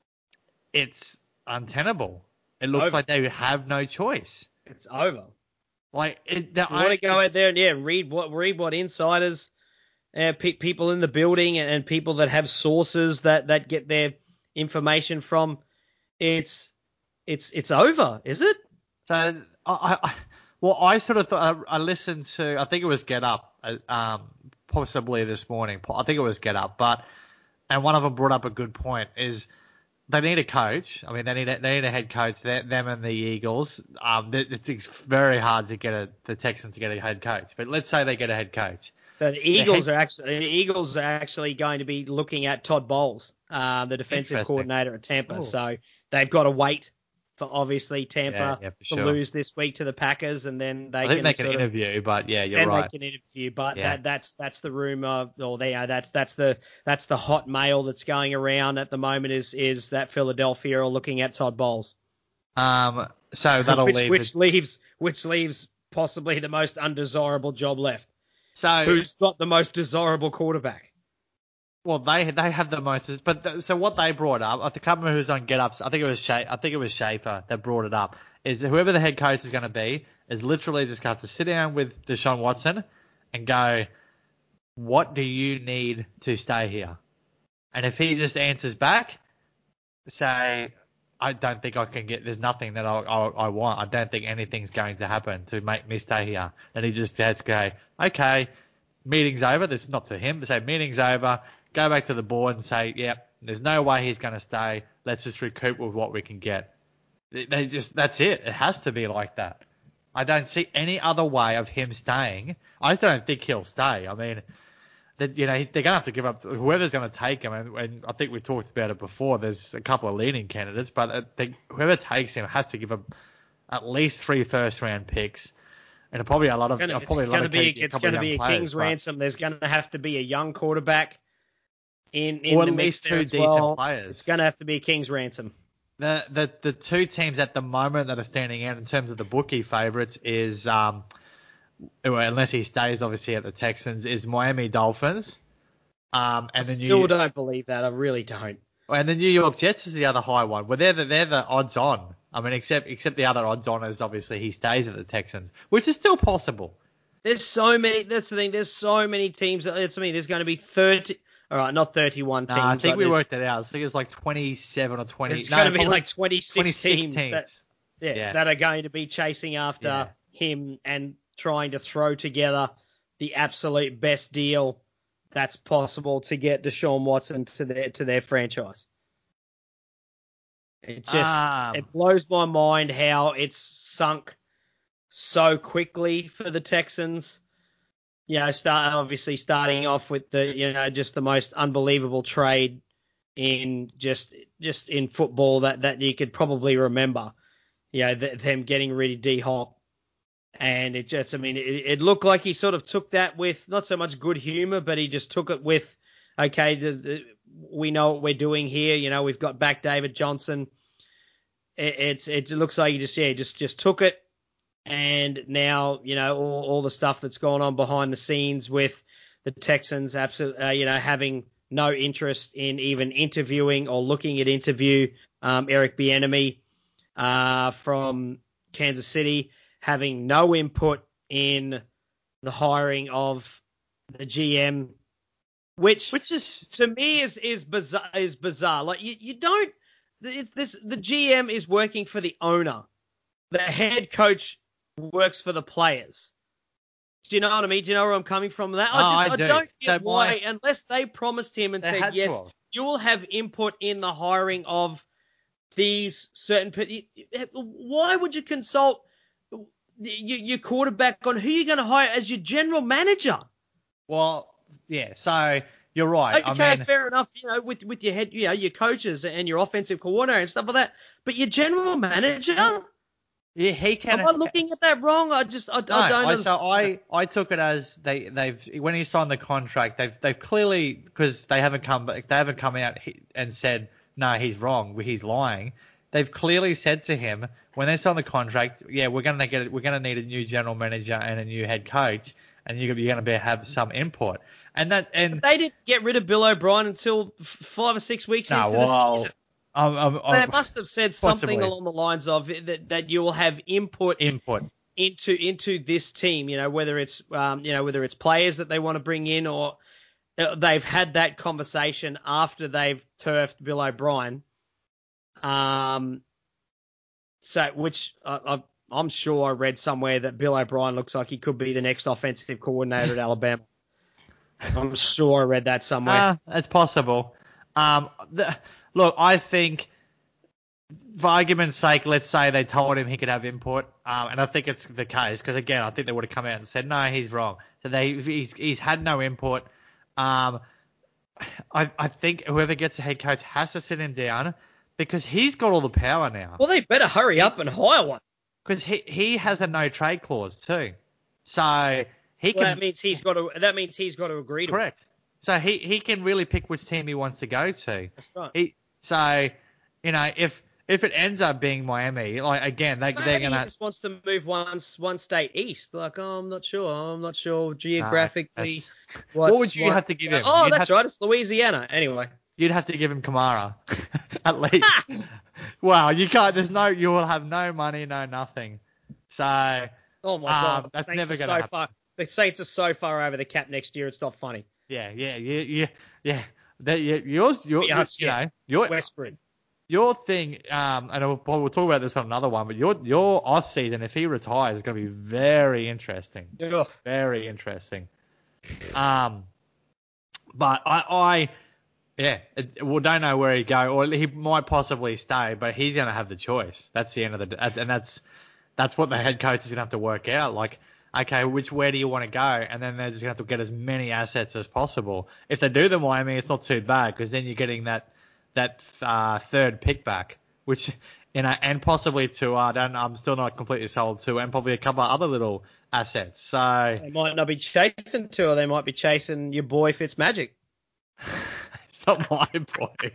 it's untenable. It looks Over. like they have no choice. It's over. Like it, the, If you want to go out there and yeah, read what read what insiders, uh, pe- people in the building, and, and people that have sources that, that get their information from, it's it's it's over, is it? So I, I well, I sort of thought I, I listened to. I think it was Get Up, uh, um, possibly this morning. I think it was Get Up, but and one of them brought up a good point. Is they need a coach. I mean, they need a, they need a head coach. They, them and the Eagles. Um, it's, it's very hard to get a the Texans to get a head coach. But let's say they get a head coach. So the Eagles head, are actually the Eagles are actually going to be looking at Todd Bowles, uh, the defensive coordinator at Tampa. Ooh. So they've got to wait for obviously Tampa yeah, yeah, to sure. lose this week to the Packers, and then they I think can they can sort interview. Of, but yeah, you're then right. they can interview, but yeah. that that's that's the rumor, or they are that's that's the that's the hot mail that's going around at the moment is is that Philadelphia are looking at Todd Bowles. Um, so that'll which, leave which the... leaves which leaves possibly the most undesirable job left. So who's got the most desirable quarterback? Well, they they have the most, but the, so what they brought up, I can't remember who's on Get Ups. I think it was Sha- I think it was Schaefer that brought it up. Is whoever the head coach is going to be is literally just going to have to sit down with Deshaun Watson and go, what do you need to stay here? And if he just answers back, say, I don't think I can get. There's nothing that I, I I want. I don't think anything's going to happen to make me stay here. And he just has to go, okay, meeting's over. This is not to him, but say meeting's over. Go back to the board and say, yep, there's no way he's going to stay. Let's just recoup with what we can get. They just, that's it. It has to be like that. I don't see any other way of him staying. I just don't think he'll stay. I mean, that you know, they're going to have to give up whoever's going to take him. And, and I think we talked about it before. There's a couple of leading candidates, but I think whoever takes him has to give up at least three first round picks. And probably a lot of, it's gonna, probably it's a lot gonna of be, key, it's going to be a players, king's but, ransom. There's going to have to be a young quarterback in, in or the at mix least two decent well. players. It's going to have to be a king's ransom. The, the the two teams at the moment that are standing out in terms of the bookie favourites is, um, well, unless he stays obviously at the Texans, is Miami Dolphins Um, and I the still New don't believe that. I really don't. and the New York Jets is the other high one. Well, they're the, they're the odds on. I mean, except except the other odds on is obviously he stays at the Texans, which is still possible. There's so many. That's the thing. There's so many teams. It's I mean, there's going to be thirty. All right, not thirty-one teams. Nah, I think like we there's- worked it out. I think it was like twenty-seven or twenty. It's no, going to be probably like twenty-six, twenty-six teams, teams. That, yeah, Yeah. that are going to be chasing after Yeah. him and trying to throw together the absolute best deal that's possible to get Deshaun Watson to their to their franchise. It just Um, it blows my mind how it's sunk so quickly for the Texans. You know, start obviously starting off with the you know just the most unbelievable trade in just just in football that, that you could probably remember. You know, th- them getting rid of D-Hop. And it just, I mean, it, it looked like he sort of took that with not so much good humor, but he just took it with, okay, th- we know what we're doing here. You know, we've got back David Johnson. It, it's it looks like he just yeah just just took it, and now you know all, all the stuff that's gone on behind the scenes with the Texans, absolutely, uh, you know, having no interest in even interviewing or looking at interview um, Eric Bieniemy uh, from Kansas City, having no input in the hiring of the G M, which which is to me is is bizarre. Is bizarre. Like you, you don't. It's this. The G M is working for the owner. The head coach works for the players. Do you know what I mean? Do you know where I'm coming from? That Oh, I I just do. I, don't get So why, my- unless they promised him and They said had to yes, have. you will have input in the hiring of these certain. pe- Why would you consult your, your quarterback on who you're going to hire as your general manager? well, yeah. So you're right. Okay, I mean, fair enough. You know, with with your head, you know, your coaches and your offensive coordinator and stuff like that. But your general manager, yeah, he can. am I looking at that wrong? I just I, No, I don't I, so understand. I, I took it as they they've when he signed the contract they've they've clearly because they haven't come back they haven't come out and said no he's wrong he's lying. They've clearly said to him when they signed the contract, yeah, we're gonna get we're gonna need a new general manager and a new head coach, and you're gonna be have some input. And that and They didn't get rid of Bill O'Brien until f- five or six weeks no, into well, the season. um, um, um, They must have said something possibly. along the lines of that, that you will have input input. into into this team. You know, whether it's um, you know whether it's players that they want to bring in or uh, they've had that conversation after they've turfed Bill O'Brien. Um, so which I, I, I'm sure I read somewhere that Bill O'Brien looks like he could be the next offensive coordinator at Alabama. I'm sure I read that somewhere. Uh, that's possible. Um, the, look, I think, for argument's sake, let's say they told him he could have input, um, and I think it's the case because again, I think they would have come out and said no, he's wrong. So they he's he's had no input. Um, I I think whoever gets a head coach has to sit him down because he's got all the power now. Well, they better hurry up and hire one. Because he he has a no trade clause too, so he Well, can. that means he's got to. That means he's got to agree to it. Correct. So he, he can really pick which team he wants to go to. That's right. He, so, you know, if if it ends up being Miami, like again, they, they're Maybe gonna. he just wants to move one one state east. Like, oh, I'm not sure. I'm not sure geographically. No, What's, what would you what- have to give him? Oh, You'd that's have, right. It's Louisiana. Anyway. You'd have to give him Kamara, at least. Wow, you can't. There's no. You will have no money, no nothing. So. Oh my Um, God. that's Saints never are gonna so happen. far. The Saints are so far over the cap next year. It's not funny. Yeah, yeah, yeah, yeah, yeah. That you, yours, your, Yeah, you yeah. know, your Westbrook. your thing. Um, and we'll, we'll talk about this on another one. But your your off season, if he retires, is going to be very interesting. Ugh. Very interesting. Um, but I, I yeah, it, we don't know where he go, or he might possibly stay, but he's going to have the choice. That's the end of the, and that's that's what the head coach is going to have to work out. Like, okay, which where do you want to go? And then they're just going to have to get as many assets as possible. If they do the Miami, it's not too bad because then you're getting that that uh, third pick back, which you know, and possibly two. I don't. I'm still not completely sold to, and probably a couple of other little assets. So They might not be chasing two, or they might be chasing your boy Fitzmagic. it's not my boy.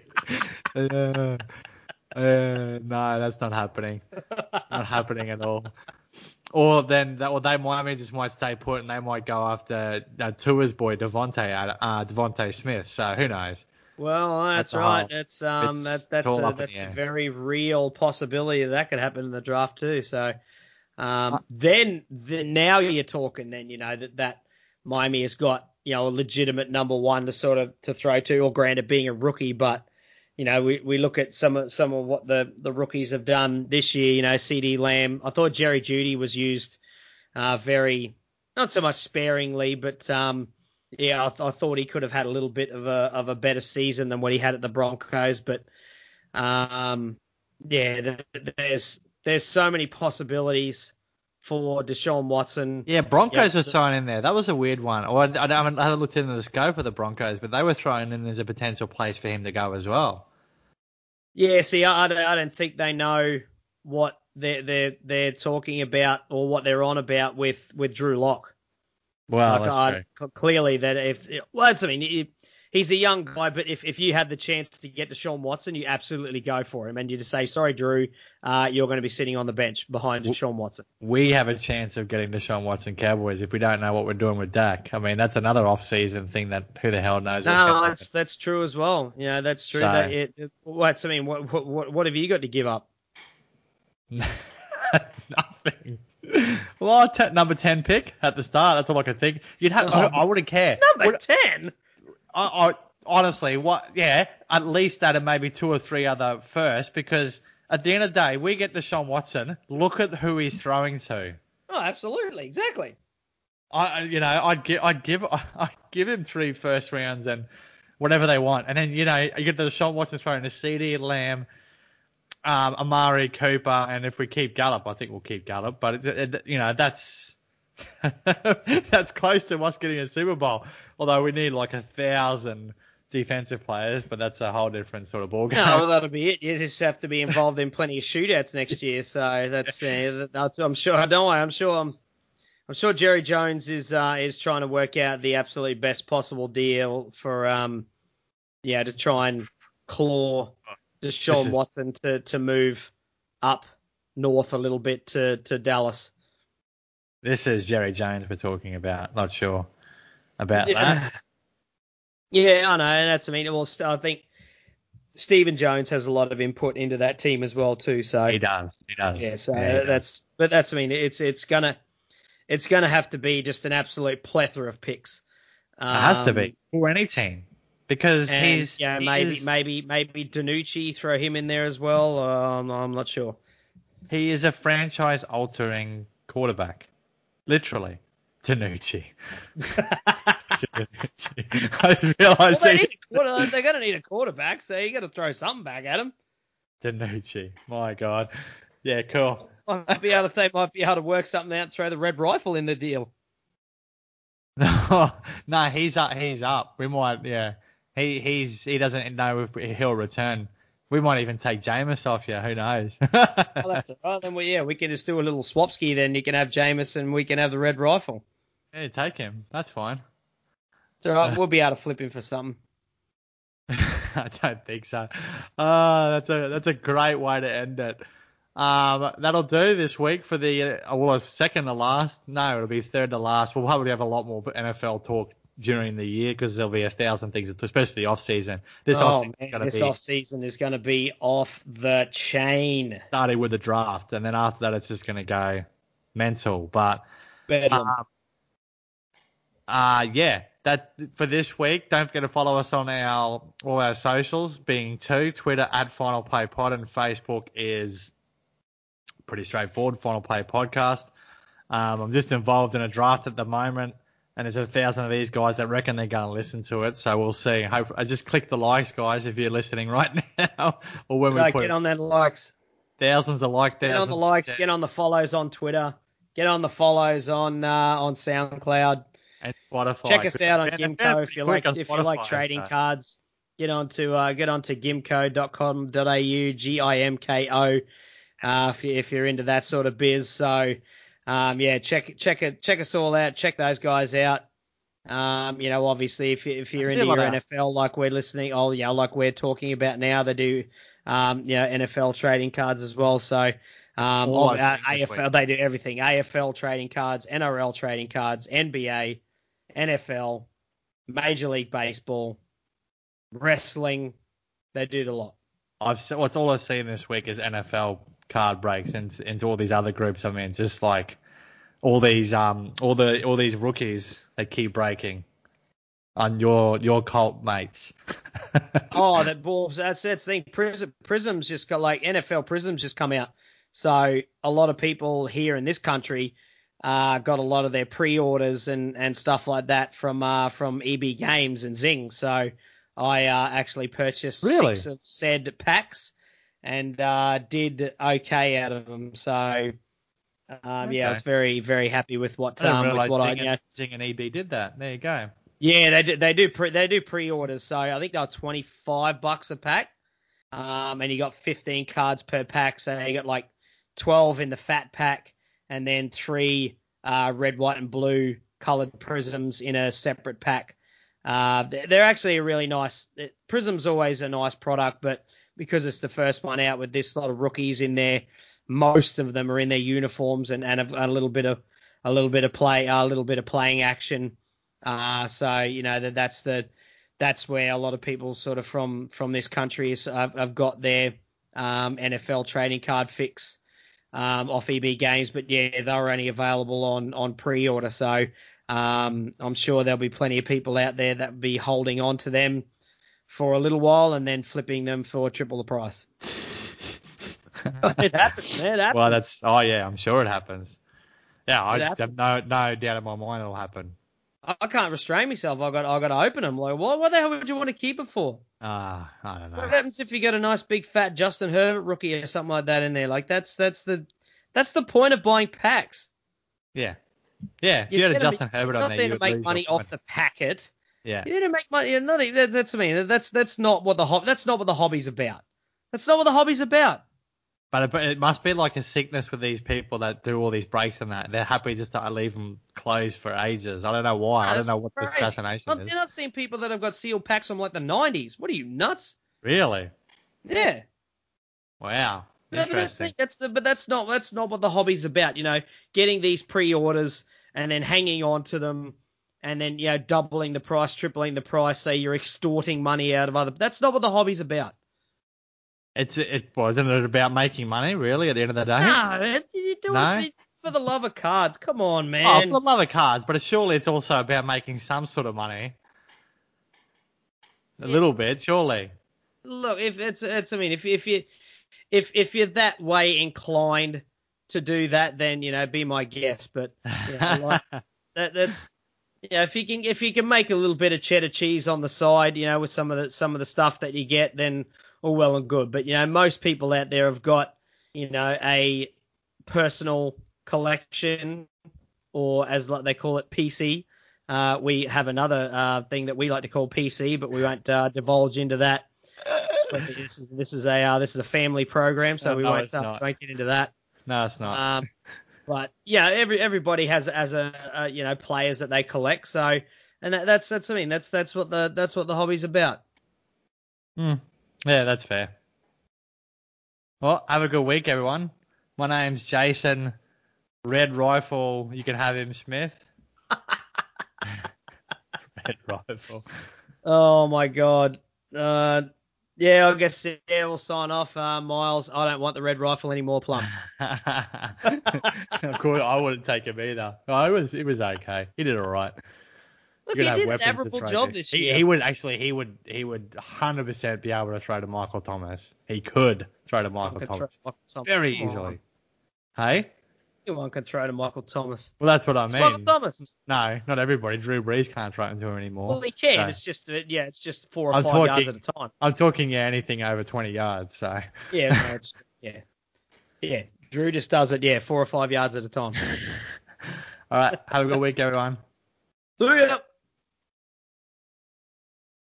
uh, uh, no, that's not happening. Not happening at all. Or then, that, or they Miami just might stay put and they might go after uh, Tua's boy Devontae, uh, Devontae Smith. So who knows? Well, that's, That's a right. whole- That's um it's- that it's that's all a up in that's the a air. very real possibility that that could happen in the draft too. So um Uh, then the, now you're talking then you know that that Miami has got you know a legitimate number one to sort of to throw to, or granted being a rookie, but you know we, we look at some of some of what the the rookies have done this year. You know, CeeDee Lamb. I thought Jerry Jeudy was used uh very not so much sparingly, but um. Yeah, I, th- I thought he could have had a little bit of a of a better season than what he had at the Broncos, but um, yeah, th- there's there's so many possibilities for Deshaun Watson. Yeah, Broncos Yeah, were thrown in there. That was a weird one. Or I, I, haven't, I haven't looked into the scope of the Broncos, but they were thrown in as a potential place for him to go as well. yeah. See, I, I don't, I don't think they know what they're they're they're talking about or what they're on about with with Drew Lock. Well, Like, that's I, true. cl- clearly that if well, that's, I mean, he, he's a young guy, but if, if you had the chance to get Deshaun Watson, you absolutely go for him, and you just say, sorry, Drew, uh, you're going to be sitting on the bench behind Deshaun Watson. We have a chance of getting Deshaun Watson Cowboys if we don't know what we're doing with Dak. I mean, that's another off-season thing that who the hell knows what's No, going to that's that's true as well. Yeah, that's true. So- That it, it, what's I mean, what, what what what have you got to give up? happen. Nothing. Well, t- number ten pick at the start. That's all I could think. You'd have. I, Oh, I wouldn't care. Number Would- ten. I, I honestly, what? Yeah, at least that and maybe two or three other first, because at the end of the day, we get Deshaun Watson. Look at who he's throwing to. Oh, absolutely, exactly. I, you know, I'd give, I'd give, I'd give him three first rounds and whatever they want, and then you know, you get the Deshaun Watson throwing to CeeDee Lamb, um, Amari Cooper, and if we keep Gallup, I think we'll keep Gallup. But it's, it, you know, that's that's close to us getting a Super Bowl. Although we need like a thousand defensive players, but that's a whole different sort of ballgame. No, well, that'll be it. You just have to be involved in plenty of shootouts next year. So that's, uh, that's I'm sure. Don't worry. I'm sure. I'm, I'm sure Jerry Jones is uh, is trying to work out the absolute best possible deal for um yeah to try and claw Deshaun is- Watson to, to move up north a little bit to, to Dallas. This is Jerry Jones we're talking about. Not sure about Yeah. that. Yeah, I know. And that's, I mean, well, I think Stephen Jones has a lot of input into that team as well too. So He does. He does. yeah, so Yeah, he does. that's, but that's, I mean, it's it's gonna it's gonna have to be just an absolute plethora of picks. Um, It has to be for any team because and, he's yeah, he maybe is, maybe maybe Danucci, throw him in there as well. Um, I'm not sure. he is a franchise altering quarterback, literally. Danucci. I just Well, realised they he- need a quarter, they're going to need a quarterback, so you got to throw something back at him. Danucci. My God. Yeah, cool. Might be able to, they might be able to work something out and throw the red rifle in the deal. No, no, he's up. He's up. We might, yeah. He he's he doesn't know if he'll return. We might even take Jameis off you. Who knows? Well, that's all right. Then we, yeah, we can just do a little swapski. Then you can have Jameis and we can have the red rifle. Yeah, take him. That's fine. It's all right. We'll be able to flip him for something. I don't think so. Uh, that's a that's a great way to end it. Um, that'll do this week for the uh, well, second to last. No, it'll be third to last. We'll probably have a lot more N F L talk during the year because there'll be a thousand things, especially the off season. This oh, off man, season this be off season is going to be off the chain. starting with the draft, and then after that, it's just going to go mental. But Bedlam. um, uh, yeah, that for this week. Don't forget to follow us on our all our socials, being two Twitter at Final Play Pod, and Facebook is pretty straightforward, Final Play Podcast. Um, I'm just involved in a draft at the moment, and there's a thousand of these guys that reckon they're going to listen to it. So we'll see. Hope I just click the likes, guys, if you're listening right now, or when we Right, put get on that likes. thousands of like, Get thousands. on the likes. Get on the follows on Twitter. Get on the follows on uh, on SoundCloud. And Spotify. Check us out on And it's Gimco if you like quick on if you like Spotify, trading so. cards. Get on to uh, get on to gimco dot com dot a u, G I M K O, uh, if you, if you're into that sort of biz. So um, yeah, check check it check us all out. Check those guys out. Um, you know, obviously if you, if you're I see into a lot your of- N F L like we're listening, oh you know, like we're talking about now, they do um, you know, N F L trading cards as well. So Um, All of, I've uh, seen this A F L, week. they do everything. A F L trading cards, N R L trading cards, N B A, N F L, Major League Baseball, wrestling. They do the lot. I've se- what's all I've seen this week is N F L card breaks into, into all these other groups. I mean, just like all these um all the all these rookies they keep breaking on your your cult mates. Oh, that balls. That's that's the thing. Prism, Prism's just got like N F L Prism's just come out. So a lot of people here in this country uh, got a lot of their pre-orders and, and stuff like that from uh, from E B Games and Zing. So I uh, actually purchased Really? six of said packs and uh, did okay out of them. So um, Okay. yeah, I was very very happy with what I didn't um, with realize what I Zing, you know, and, Zing and E B did that. There you go. yeah, they do they do pre, they do pre-orders. So I think they're twenty-five bucks a pack. Um, and you got fifteen cards per pack, so you got like twelve in the fat pack, and then three uh, red, white, and blue colored prisms in a separate pack. Uh, they're actually a really nice. Prism's always a nice product, but because it's the first one out with this lot of rookies in there, most of them are in their uniforms and, and a, a little bit of a little bit of play, a little bit of playing action. Uh, so you know that that's the That's where a lot of people sort of from, from this country have, have got their um, N F L trading card fix um, off E B Games. But, yeah, they were only available on, on pre-order. So um, I'm sure there'll be plenty of people out there that will be holding on to them for a little while and then flipping them for triple the price. It happens, man. It happens. Well, that's oh yeah, I'm sure it happens. Yeah, I It have no no doubt in my mind it'll happen. I can't restrain myself. I got I got to open them. Like, what? What the hell would you want to keep it for? Ah, uh, I don't know. What happens if you get a nice big fat Justin Herbert rookie or something like that in there? Like that's that's the that's the point of buying packs. Yeah, yeah. If you, You're had a there to Justin make- Herbert you're on not there, there you to would make lose money your off point. the packet. Yeah, You're there to make money. You're not, that, that's I mean that's that's not what the hob that's not what the hobby's about. That's not what the hobby's about. but it, but it must be like a sickness with these people that do all these breaks and that. They're happy just to leave them closed for ages. I don't know why. I don't That's know what this crazy. fascination I'm, is. you're not seeing people that have got sealed packs from like the nineties. What are you, nuts? Really? Yeah. Wow. No, but that's, Interesting. the, that's the, but that's not that's not what the hobby's about. You know, getting these pre-orders and then hanging on to them, and then you know doubling the price, tripling the price. So you're extorting money out of other. That's not what the hobby's about. It's it wasn't it about making money really at the end of the day? No, it, you do No? it for the love of cards. Come on, Oh, man. for the love of cards, but surely it's also about making some sort of money. A Yeah, little bit, surely. look, if it's it's I mean, if if you if if you're that way inclined to do that, then you know, be my guest. But you know, like that that's. Yeah, if you can if you can make a little bit of cheddar cheese on the side, you know, with some of the some of the stuff that you get, then all well and good. But you know, most people out there have got, you know, a personal collection, or as like they call it, P C. Uh, we have another uh, thing that we like to call P C, but we won't uh, divulge into that. This is this is a uh, this is a family program, so Oh, we no, won't it's uh, not. won't get into that. No, it's not. Um, But yeah, every everybody has as a, a you know players that they collect. So and that, that's that's I mean that's that's what the that's what the hobby's about. Hmm. Yeah, that's fair. Well, have a good week, everyone. My name's Jason Red Rifle. You can have him, Smith. Red Rifle. Oh my God. Uh, yeah, I guess yeah we'll sign off. Uh, Miles, I don't want the red rifle anymore, Plum. Of course, I wouldn't take him either. Oh, it was it was okay. He did all right. Look, You he could have did an weapons to admirable throw job to. this He, year. he would actually he would he would one hundred percent be able to throw to Michael Thomas. He could throw to Michael Can throw Thomas to Michael Thomas. very Come easily. on. Hey? Anyone can throw to Michael Thomas. Well, that's what I It's Michael mean. Thomas. No, not everybody. Drew Brees can't throw into him anymore. Well, he can. So, It's just uh, yeah, it's just four or I'm five talking, yards at a time. I'm talking yeah, anything over twenty yards. So. Yeah, no, it's yeah, yeah. Drew just does it. Yeah, four or five yards at a time. All right. Have a good week, everyone. See ya.